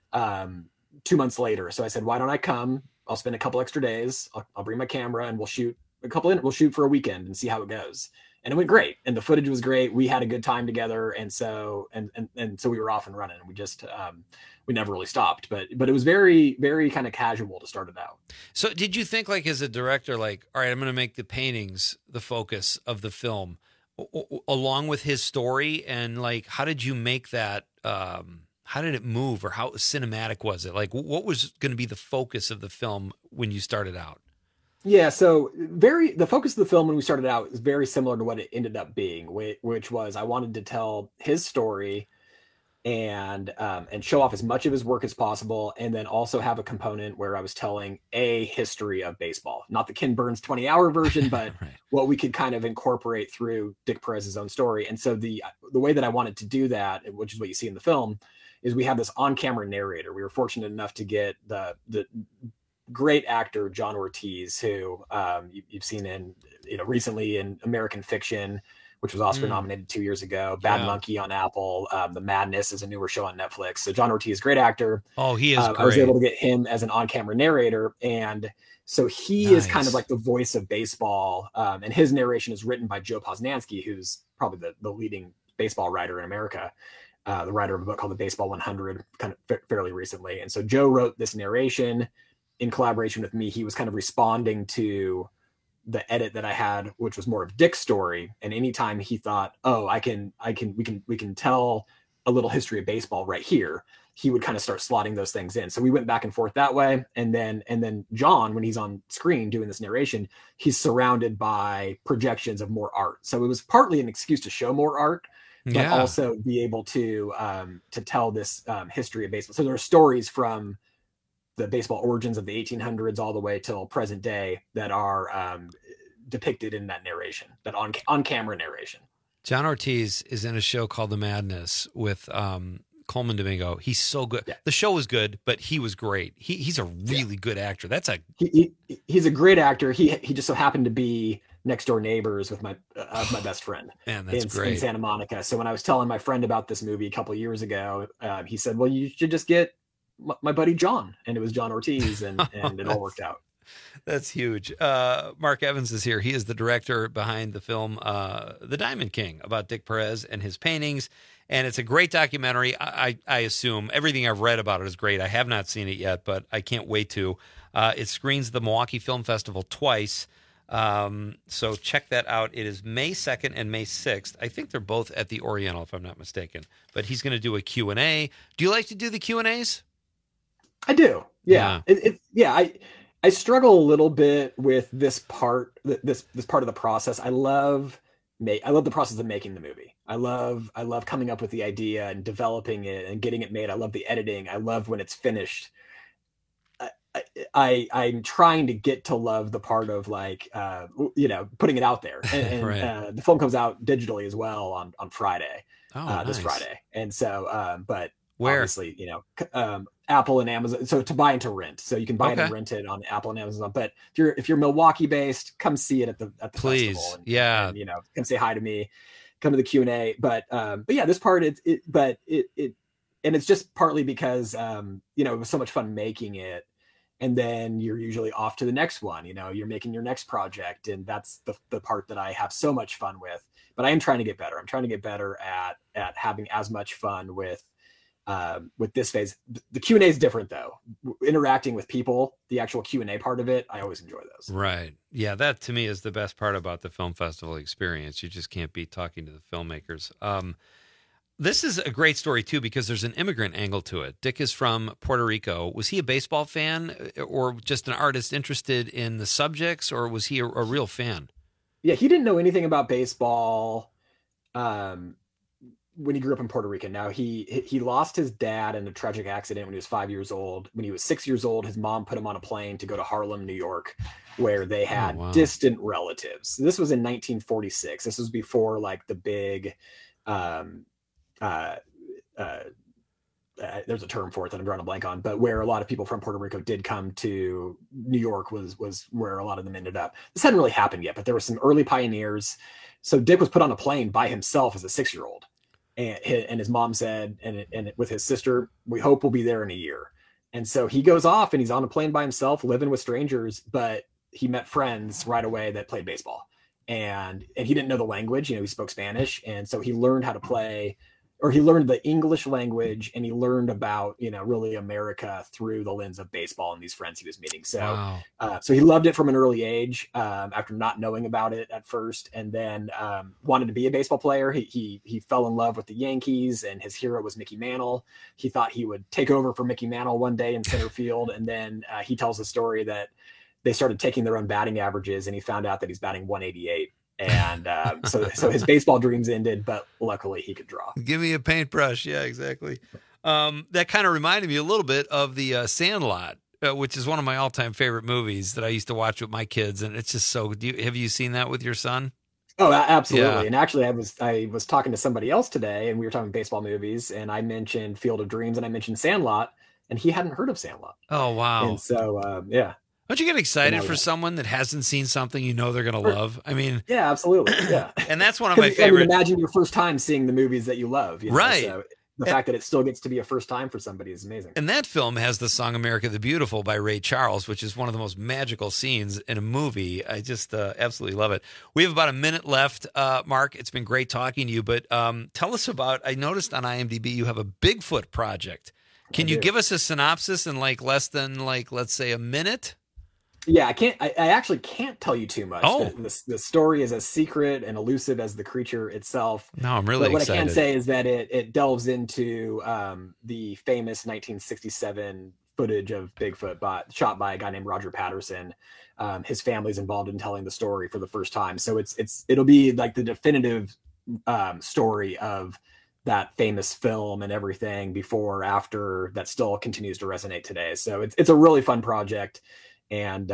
[SPEAKER 2] 2 months later. So I said, why don't I come? I'll spend a couple extra days. I'll bring my camera, and we'll shoot for a weekend and see how it goes. And it went great, and the footage was great. We had a good time together, and so we were off and running. We just we never really stopped, but it was very, very kind of casual to start it out.
[SPEAKER 15] So did you think, like, as a director, like, all right, I'm going to make the paintings the focus of the film, along with his story, and like, how did you make that? How did it move, or how cinematic was it? Like, what was going to be the focus of the film when you started out?
[SPEAKER 2] Yeah, so the focus of the film when we started out is very similar to what it ended up being, which was I wanted to tell his story and show off as much of his work as possible, and then also have a component where I was telling a history of baseball, not the Ken Burns 20-hour version, but right. What we could kind of incorporate through Dick Perez's own story. And so the way that I wanted to do that, which is what you see in the film, is we have this on-camera narrator. We were fortunate enough to get the great actor John Ortiz, who you've seen in recently in American Fiction, which was Oscar nominated 2 years ago. Bad Monkey on Apple. The Madness is a newer show on Netflix. So John Ortiz, great actor.
[SPEAKER 15] Oh, he is great.
[SPEAKER 2] I was able to get him as an on-camera narrator, and so he is kind of like the voice of baseball. And his narration is written by Joe Posnanski, who's probably the leading baseball writer in America. The writer of a book called The Baseball 100, kind of fairly recently. And so Joe wrote this narration in collaboration with me. He was kind of responding to the edit that I had, which was more of Dick's story. And anytime he thought, oh, we can tell a little history of baseball right here, he would kind of start slotting those things in. So we went back and forth that way. And then John, when he's on screen doing this narration, he's surrounded by projections of more art. So it was partly an excuse to show more art, but also be able to tell this history of baseball. So there are stories from the baseball origins of the 1800s all the way till present day that are depicted in that narration, that on-camera narration.
[SPEAKER 15] John Ortiz is in a show called The Madness with Coleman Domingo. He's so good. Yeah. The show was good, but he was great. He's a really good actor. He's
[SPEAKER 2] a great actor. He just so happened to be next door neighbors with my best friend.
[SPEAKER 15] Man, that's great.
[SPEAKER 2] In Santa Monica. So when I was telling my friend about this movie a couple of years ago, he said, well, you should just get my buddy John. And it was John Ortiz, and it all worked out.
[SPEAKER 15] That's huge. Mark Evans is here. He is the director behind the film The Diamond King, about Dick Perez and his paintings. And it's a great documentary. I assume everything I've read about it is great. I have not seen it yet, but I can't wait to. It screens at the Milwaukee Film Festival twice. So check that out. It is May 2nd and May 6th. I think they're both at the Oriental, if I'm not mistaken. But he's going to do a Q&A. Do you like to do the Q&As?
[SPEAKER 2] I do. Yeah. I struggle a little bit with this part of the process. I love the process of making the movie. I love coming up with the idea and developing it and getting it made. I love the editing. I love when it's finished. I'm trying to get to love the part of like, putting it out there. And
[SPEAKER 15] Right.
[SPEAKER 2] The film comes out digitally as well on Friday, this
[SPEAKER 15] nice.
[SPEAKER 2] Friday. And so, but
[SPEAKER 15] Where?
[SPEAKER 2] obviously, Apple and Amazon. So to buy and to rent. So you can buy it
[SPEAKER 15] Okay.
[SPEAKER 2] and rent it on Apple and Amazon. But if you're Milwaukee based, come see it at the
[SPEAKER 15] Please.
[SPEAKER 2] festival. And,
[SPEAKER 15] Yeah.
[SPEAKER 2] and, come say hi to me. Come to the Q&A. But yeah, this part and it's just partly because it was so much fun making it. And then you're usually off to the next one. You're making your next project, and that's the part that I have so much fun with. But I am trying to get better. I'm trying to get better at having as much fun with this phase. The Q&A is different though. Interacting with people, the actual Q&A part of it, I always enjoy those.
[SPEAKER 15] Right. Yeah, that to me is the best part about the film festival experience. You just can't beat talking to the filmmakers. This is a great story, too, because there's an immigrant angle to it. Dick is from Puerto Rico. Was he a baseball fan or just an artist interested in the subjects, or was he a real fan?
[SPEAKER 2] Yeah, he didn't know anything about baseball when he grew up in Puerto Rico. Now, he lost his dad in a tragic accident when he was 5 years old. When he was 6 years old, his mom put him on a plane to go to Harlem, New York, where they had distant relatives. This was in 1946. This was before, like, the big... there's a term for it that I'm drawing a blank on, but where a lot of people from Puerto Rico did come to New York was where a lot of them ended up. This hadn't really happened yet, but there were some early pioneers. So Dick was put on a plane by himself as a 6-year-old, and his mom said, and with his sister, we hope we'll be there in a year. And so he goes off and he's on a plane by himself, living with strangers, but he met friends right away that played baseball, and he didn't know the language. He spoke Spanish, and so he learned how to play. Or he learned the English language, and he learned about, really America through the lens of baseball and these friends he was meeting. So, so he loved it from an early age, after not knowing about it at first, and then wanted to be a baseball player. He fell in love with the Yankees, and his hero was Mickey Mantle. He thought he would take over for Mickey Mantle one day in center field, and then he tells the story that they started taking their own batting averages, and he found out that he's batting 188. And so his baseball dreams ended, but luckily he could draw.
[SPEAKER 15] Give me a paintbrush. Yeah, exactly. That kind of reminded me a little bit of the Sandlot, which is one of my all-time favorite movies that I used to watch with my kids. And it's just so, have you seen that with your son?
[SPEAKER 2] Oh, absolutely.
[SPEAKER 15] Yeah.
[SPEAKER 2] And actually I was talking to somebody else today, and we were talking baseball movies, and I mentioned Field of Dreams and I mentioned Sandlot, and he hadn't heard of Sandlot.
[SPEAKER 15] Oh, wow.
[SPEAKER 2] And so, yeah.
[SPEAKER 15] Don't you get excited for someone that hasn't seen something they're going to love? I mean,
[SPEAKER 2] yeah, absolutely. Yeah.
[SPEAKER 15] And that's one of my favorite.
[SPEAKER 2] Imagine your first time seeing the movies that you love.
[SPEAKER 15] Right.
[SPEAKER 2] So the fact that it still gets to be a first time for somebody is amazing.
[SPEAKER 15] And that film has the song America the Beautiful by Ray Charles, which is one of the most magical scenes in a movie. I just absolutely love it. We have about a minute left, Mark. It's been great talking to you, but tell us about, I noticed on IMDb you have a Bigfoot project. Can you give us a synopsis in less than let's say a minute?
[SPEAKER 2] Yeah, I actually can't tell you too much.
[SPEAKER 15] Oh.
[SPEAKER 2] The story is as secret and elusive as the creature itself.
[SPEAKER 15] No, I'm really
[SPEAKER 2] excited.
[SPEAKER 15] What
[SPEAKER 2] I can say is that it delves into the famous 1967 footage of Bigfoot shot by a guy named Roger Patterson. His family's involved in telling the story for the first time. So it'll be like the definitive story of that famous film and everything before, after, that still continues to resonate today. So it's a really fun project. And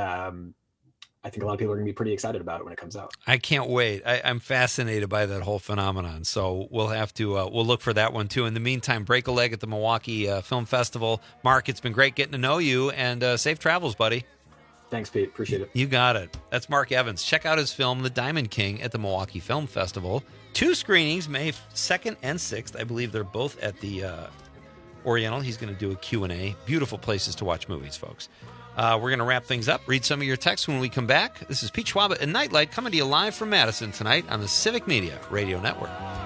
[SPEAKER 2] I think a lot of people are going to be pretty excited about it when it comes out.
[SPEAKER 15] I can't wait. I'm fascinated by that whole phenomenon. So we'll have to we'll look for that one too. In the meantime, break a leg at the Milwaukee Film Festival. Mark, it's been great getting to know you, and safe travels, buddy.
[SPEAKER 2] Thanks, Pete. Appreciate it.
[SPEAKER 15] You got it. That's Mark Evans. Check out his film, The Diamond King, at the Milwaukee Film Festival. 2 screenings, May 2nd and 6th. I believe they're both at the Oriental. He's going to do a Q&A. Beautiful places to watch movies, folks. We're going to wrap things up, read some of your texts when we come back. This is Pete Schwaba and Nightlight coming to you live from Madison tonight on the Civic Media Radio Network.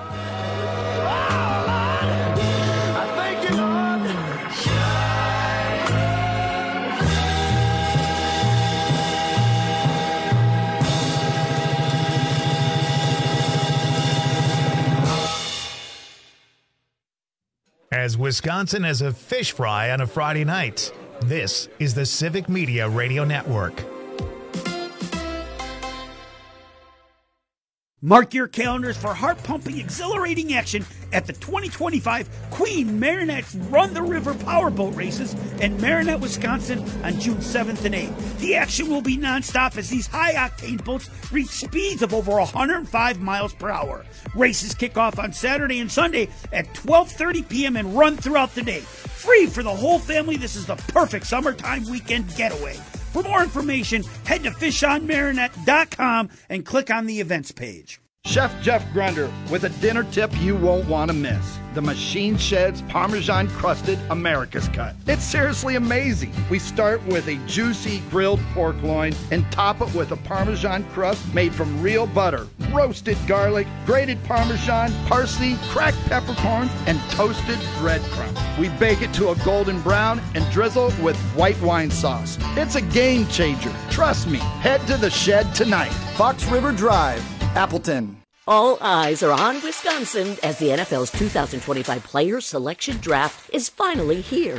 [SPEAKER 1] As Wisconsin as a fish fry on a Friday night, this is the Civic Media Radio Network.
[SPEAKER 10] Mark your calendars for heart-pumping, exhilarating action at the 2025 Queen Marinette's Run the River Powerboat Races in Marinette, Wisconsin on June 7th and 8th. The action will be nonstop as these high-octane boats reach speeds of over 105 miles per hour. Races kick off on Saturday and Sunday at 12:30 p.m. and run throughout the day. Free for the whole family, this is the perfect summertime weekend getaway. For more information, head to fishonmarinette.com and click on the events page.
[SPEAKER 16] Chef Jeff Grunder with a dinner tip you won't want to miss. The Machine Shed's Parmesan Crusted America's Cut. It's seriously amazing. We start with a juicy grilled pork loin and top it with a Parmesan crust made from real butter, roasted garlic, grated Parmesan, parsley, cracked peppercorns, and toasted breadcrumbs. We bake it to a golden brown and drizzle with white wine sauce. It's a game changer. Trust me. Head to the Shed tonight.
[SPEAKER 17] Fox River Drive, Appleton.
[SPEAKER 12] All eyes are on Wisconsin as the NFL's 2025 Player Selection Draft is finally here.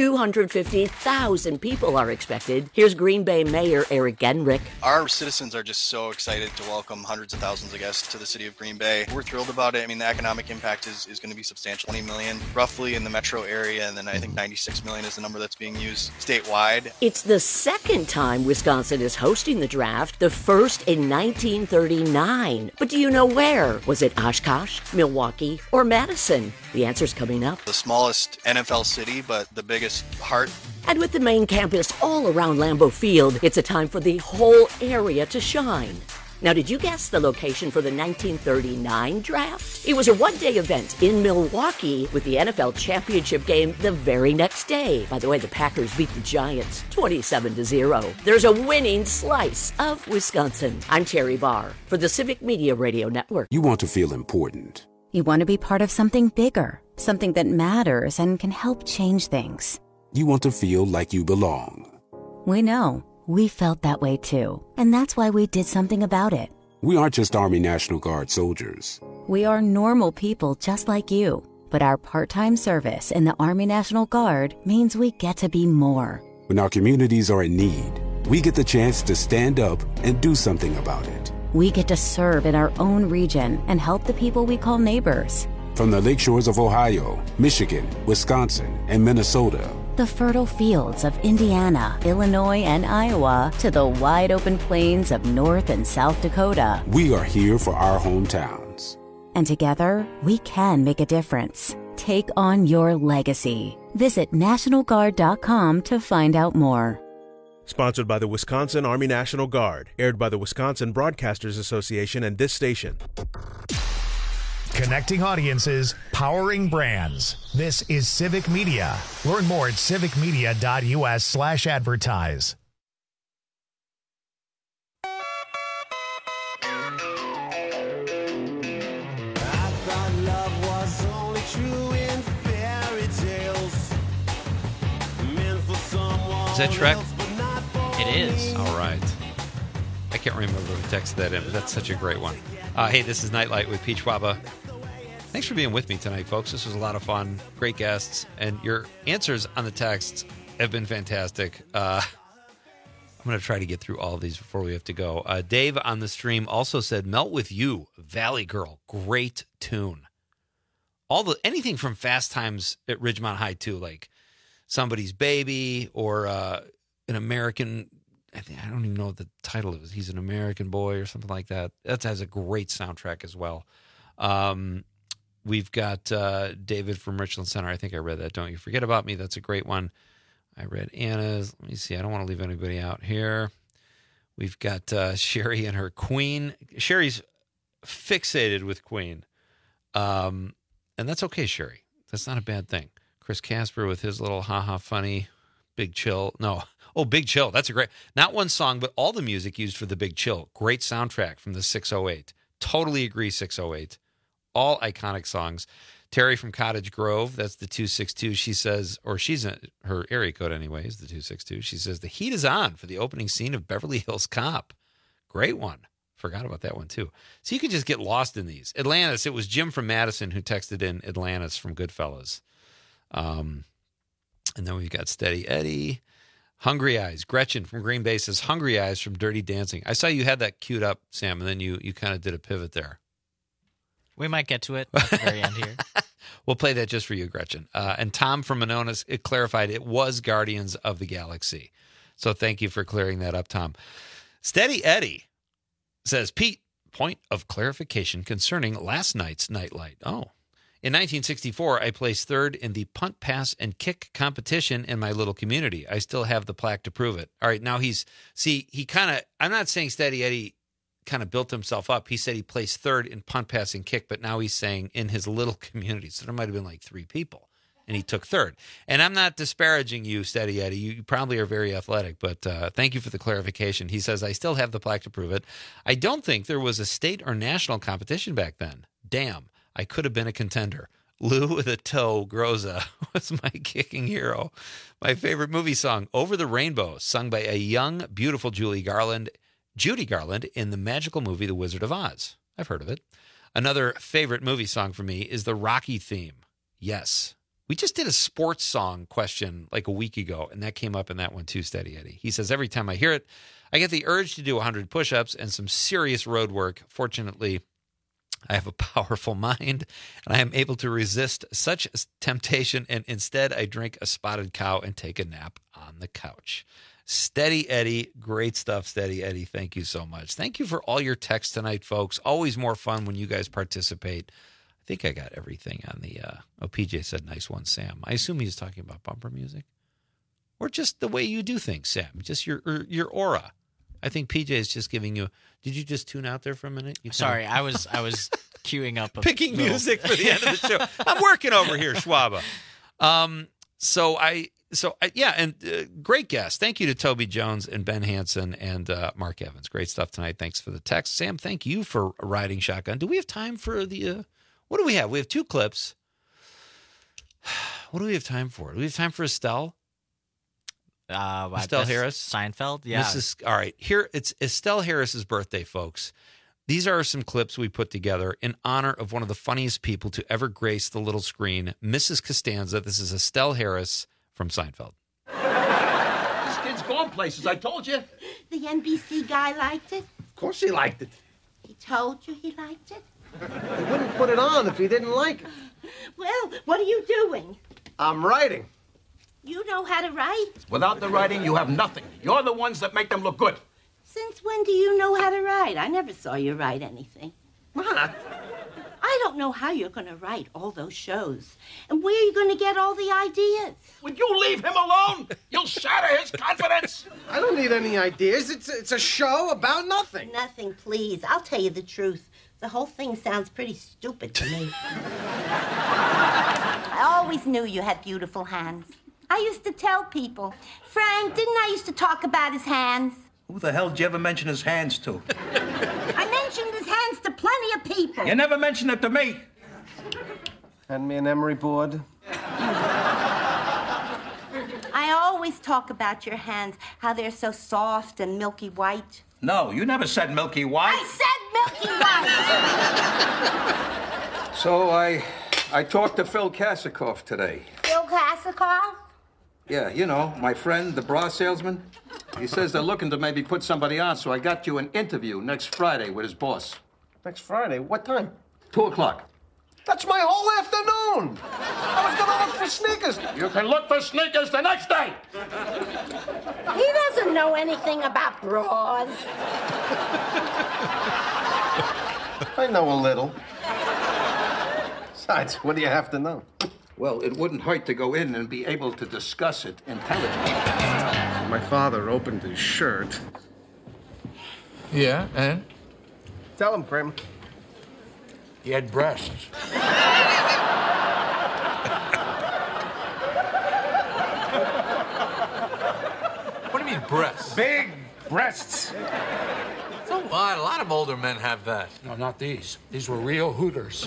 [SPEAKER 12] 250,000 people are expected. Here's Green Bay Mayor Eric Genrich.
[SPEAKER 19] Our citizens are just so excited to welcome hundreds of thousands of guests to the city of Green Bay. We're thrilled about it. I mean, the economic impact is going to be substantial. 20 million roughly in the metro area, and then I think 96 million is the number that's being used statewide.
[SPEAKER 12] It's the second time Wisconsin is hosting the draft, the first in 1939. But do you know where? Was it Oshkosh, Milwaukee, or Madison? The answer's coming up.
[SPEAKER 19] The smallest NFL city, but the biggest heart.
[SPEAKER 12] And with the main campus all around Lambeau Field, it's a time for the whole area to shine. Now, did you guess the location for the 1939 draft? It was a one-day event in Milwaukee with the NFL championship game the very next day. By the way, the Packers beat the Giants 27-0. There's a winning slice of Wisconsin. I'm Terry Barr for the Civic Media Radio Network.
[SPEAKER 20] You want to feel important.
[SPEAKER 22] You want to be part of something bigger, something that matters and can help change things.
[SPEAKER 20] You want to feel like you belong.
[SPEAKER 22] We know. We felt that way too, and that's why we did something about it.
[SPEAKER 20] We aren't just Army National Guard soldiers.
[SPEAKER 22] We are normal people just like you, but our part-time service in the Army National Guard means we get to be more.
[SPEAKER 20] When our communities are in need, we get the chance to stand up and do something about it.
[SPEAKER 22] We get to serve in our own region and help the people we call neighbors.
[SPEAKER 20] From the lakeshores of Ohio, Michigan, Wisconsin, and Minnesota,
[SPEAKER 22] the fertile fields of Indiana, Illinois, and Iowa, to the wide-open plains of North and South Dakota.
[SPEAKER 20] We are here for our hometowns.
[SPEAKER 22] And together, we can make a difference. Take on your legacy. Visit NationalGuard.com to find out more.
[SPEAKER 23] Sponsored by the Wisconsin Army National Guard. Aired by the Wisconsin Broadcasters Association and this station.
[SPEAKER 1] Connecting audiences, powering brands. This is Civic Media. Learn more at civicmedia.us/advertise.
[SPEAKER 15] Is that Shrek?
[SPEAKER 18] It is.
[SPEAKER 15] All right. I can't remember who texted that in, but that's such a great one. Hey, this is Nightlight with Peach Waba. Thanks for being with me tonight, folks. This was a lot of fun. Great guests. And your answers on the texts have been fantastic. I'm going to try to get through all of these before we have to go. Dave on the stream also said, Melt With You, Valley Girl. Great tune. Anything from Fast Times at Ridgemont High, too, like Somebody's Baby or an American... I don't even know what the title is. He's an American Boy or something like that. That has a great soundtrack as well. We've got David from Richland Center. I think I read that. Don't You Forget About Me. That's a great one. I read Anna's. Let me see. I don't want to leave anybody out here. We've got Sherry and her Queen. Sherry's fixated with Queen. And that's okay, Sherry. That's not a bad thing. Chris Casper with his little ha-ha funny Big Chill. No. Oh, Big Chill. That's a great, not one song, but all the music used for the Big Chill. Great soundtrack from the 608. Totally agree, 608. All iconic songs. Terry from Cottage Grove, that's the 262. She says, or her area code anyway is the 262. She says, the heat is on for the opening scene of Beverly Hills Cop. Great one. Forgot about that one too. So you could just get lost in these. Atlantis, it was Jim from Madison who texted in Atlantis from Goodfellas. And then we've got Steady Eddie. Hungry Eyes. Gretchen from Green Bay says, Hungry Eyes from Dirty Dancing. I saw you had that queued up, Sam, and then you kind of did a pivot there.
[SPEAKER 18] We might get to it at the very end here.
[SPEAKER 15] We'll play that just for you, Gretchen. And Tom from Manonas, it clarified it was Guardians of the Galaxy. So thank you for clearing that up, Tom. Steady Eddie says, Pete, point of clarification concerning last night's Nightlight. Oh. In 1964, I placed third in the punt, pass, and kick competition in my little community. I still have the plaque to prove it. All right, now I'm not saying Steady Eddie kind of built himself up. He said he placed third in punt, pass, and kick, but now he's saying in his little community. So there might have been like 3 people, and he took third. And I'm not disparaging you, Steady Eddie. You probably are very athletic, but thank you for the clarification. He says, I still have the plaque to prove it. I don't think there was a state or national competition back then. Damn. I could have been a contender. Lou with a toe, Groza, was my kicking hero. My favorite movie song, Over the Rainbow, sung by a young, beautiful Judy Garland in the magical movie The Wizard of Oz. I've heard of it. Another favorite movie song for me is the Rocky theme. Yes. We just did a sports song question like a week ago, and that came up in that one too, Steady Eddie. He says, every time I hear it, I get the urge to do 100 push-ups and some serious road work. Fortunately, I have a powerful mind, and I am able to resist such temptation, and instead I drink a spotted cow and take a nap on the couch. Steady Eddie, great stuff, Steady Eddie. Thank you so much. Thank you for all your texts tonight, folks. Always more fun when you guys participate. I think I got everything on the, PJ said, nice one, Sam. I assume he's talking about bumper music. Or just the way you do things, Sam. Just your aura. I think PJ is just giving you. Did you just tune out there for a minute?
[SPEAKER 18] Sorry, I was queuing up
[SPEAKER 15] picking music for the end of the show. I'm working over here, Schwaba. Great guest. Thank you to Toby Jones and Ben Hansen and Mark Evans. Great stuff tonight. Thanks for the text, Sam. Thank you for riding shotgun. Do we have time for the? What do we have? We have 2 clips. What do we have time for? Do we have time for Estelle? Estelle Harris,
[SPEAKER 18] Seinfeld. Yeah.
[SPEAKER 15] All right. Here it's Estelle Harris's birthday, folks. These are some clips we put together in honor of one of the funniest people to ever grace the little screen, Mrs. Costanza. This is Estelle Harris from Seinfeld.
[SPEAKER 3] This kid's going places, I told you.
[SPEAKER 4] The NBC guy liked it?
[SPEAKER 3] Of course he liked it.
[SPEAKER 4] He told you he liked it?
[SPEAKER 3] He wouldn't put it on if he didn't like it.
[SPEAKER 4] Well, what are you doing?
[SPEAKER 3] I'm writing.
[SPEAKER 4] You know how to write?
[SPEAKER 3] Without the writing, you have nothing. You're the ones that make them look good.
[SPEAKER 4] Since when do you know how to write? I never saw you write anything.
[SPEAKER 3] What?
[SPEAKER 4] I don't know how you're going to write all those shows. And where are you going to get all the ideas?
[SPEAKER 3] Would you leave him alone? You'll shatter his confidence. I don't need any ideas. It's a show about nothing.
[SPEAKER 4] Nothing, please. I'll tell you the truth. The whole thing sounds pretty stupid to me. I always knew you had beautiful hands. I used to tell people, Frank, didn't I used to talk about his hands?
[SPEAKER 3] Who the hell did you ever mention his hands to?
[SPEAKER 4] I mentioned his hands to plenty of people.
[SPEAKER 3] You never mentioned it to me. Hand me an emery board.
[SPEAKER 4] I always talk about your hands, how they're so soft and milky white.
[SPEAKER 3] No, you never said milky white.
[SPEAKER 4] I said milky white!
[SPEAKER 3] So I talked to Phil Kasikoff today.
[SPEAKER 4] Phil Kasikoff?
[SPEAKER 3] Yeah, you know, my friend, the bra salesman. He says they're looking to maybe put somebody on, so I got you an interview next Friday with his boss. Next Friday? What time? 2 o'clock. That's my whole afternoon! I was gonna look for sneakers. You can look for sneakers the next day!
[SPEAKER 4] He doesn't know anything about bras.
[SPEAKER 3] I know a little. Besides, what do you have to know? Well, it wouldn't hurt to go in and be able to discuss it intelligently. My father opened his shirt.
[SPEAKER 5] Yeah, and?
[SPEAKER 3] Tell him, Kramer.
[SPEAKER 5] He had breasts. What do you mean breasts?
[SPEAKER 3] Big breasts.
[SPEAKER 5] So what? A lot of older men have that. No, not these. These were real hooters.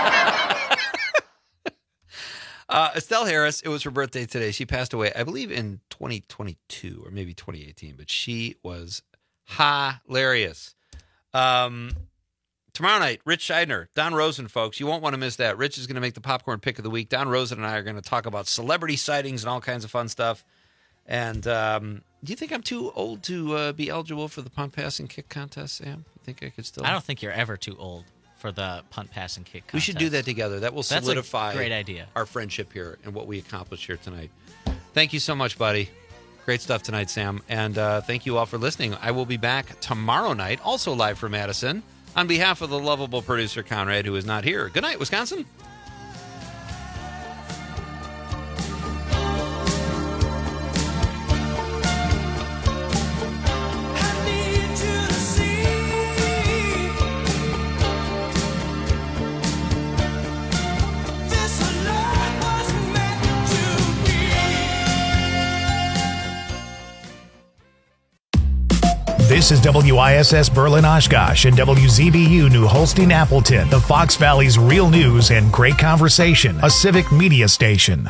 [SPEAKER 15] Estelle Harris, it was her birthday today. She passed away, I believe, in 2022 or maybe 2018, but she was hilarious. Tomorrow night, Rich Scheidner, Don Rosen, folks. You won't want to miss that. Rich is going to make the popcorn pick of the week. Don Rosen and I are going to talk about celebrity sightings and all kinds of fun stuff. And do you think I'm too old to be eligible for the punt, pass, and kick contest, Sam? You think I could still?
[SPEAKER 18] I don't think you're ever too old for the punt, pass, and kick contest.
[SPEAKER 15] We should do that together. That will solidify
[SPEAKER 18] great idea.
[SPEAKER 15] Our friendship here and what we accomplished here tonight. Thank you so much, buddy. Great stuff tonight, Sam. And thank you all for listening. I will be back tomorrow night, also live from Madison, on behalf of the lovable producer, Conrad, who is not here. Good night, Wisconsin.
[SPEAKER 1] This is WISS Berlin Oshkosh and WZBU New Holstein Appleton, the Fox Valley's real news and great conversation, a civic media station.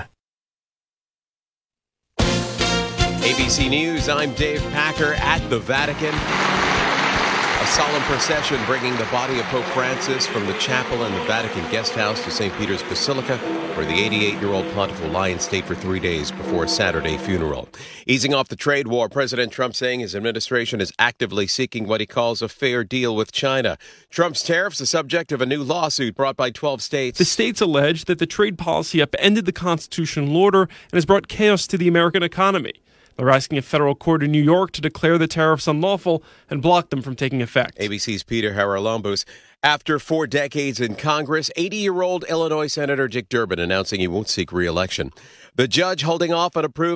[SPEAKER 6] ABC News, I'm Dave Packer at the Vatican. A solemn procession bringing the body of Pope Francis from the chapel and the Vatican guest house to St. Peter's Basilica, where the 88-year-old pontiff will lie in state for 3 days before a Saturday funeral. Easing off the trade war, President Trump saying his administration is actively seeking what he calls a fair deal with China. Trump's tariffs the subject of a new lawsuit brought by 12 states.
[SPEAKER 7] The states allege that the trade policy upended the constitutional order and has brought chaos to the American economy. They're asking a federal court in New York to declare the tariffs unlawful and block them from taking effect.
[SPEAKER 6] ABC's Peter Haralombous. After 4 decades in Congress, 80-year-old Illinois Senator Dick Durbin announcing he won't seek re-election. The judge holding off on approving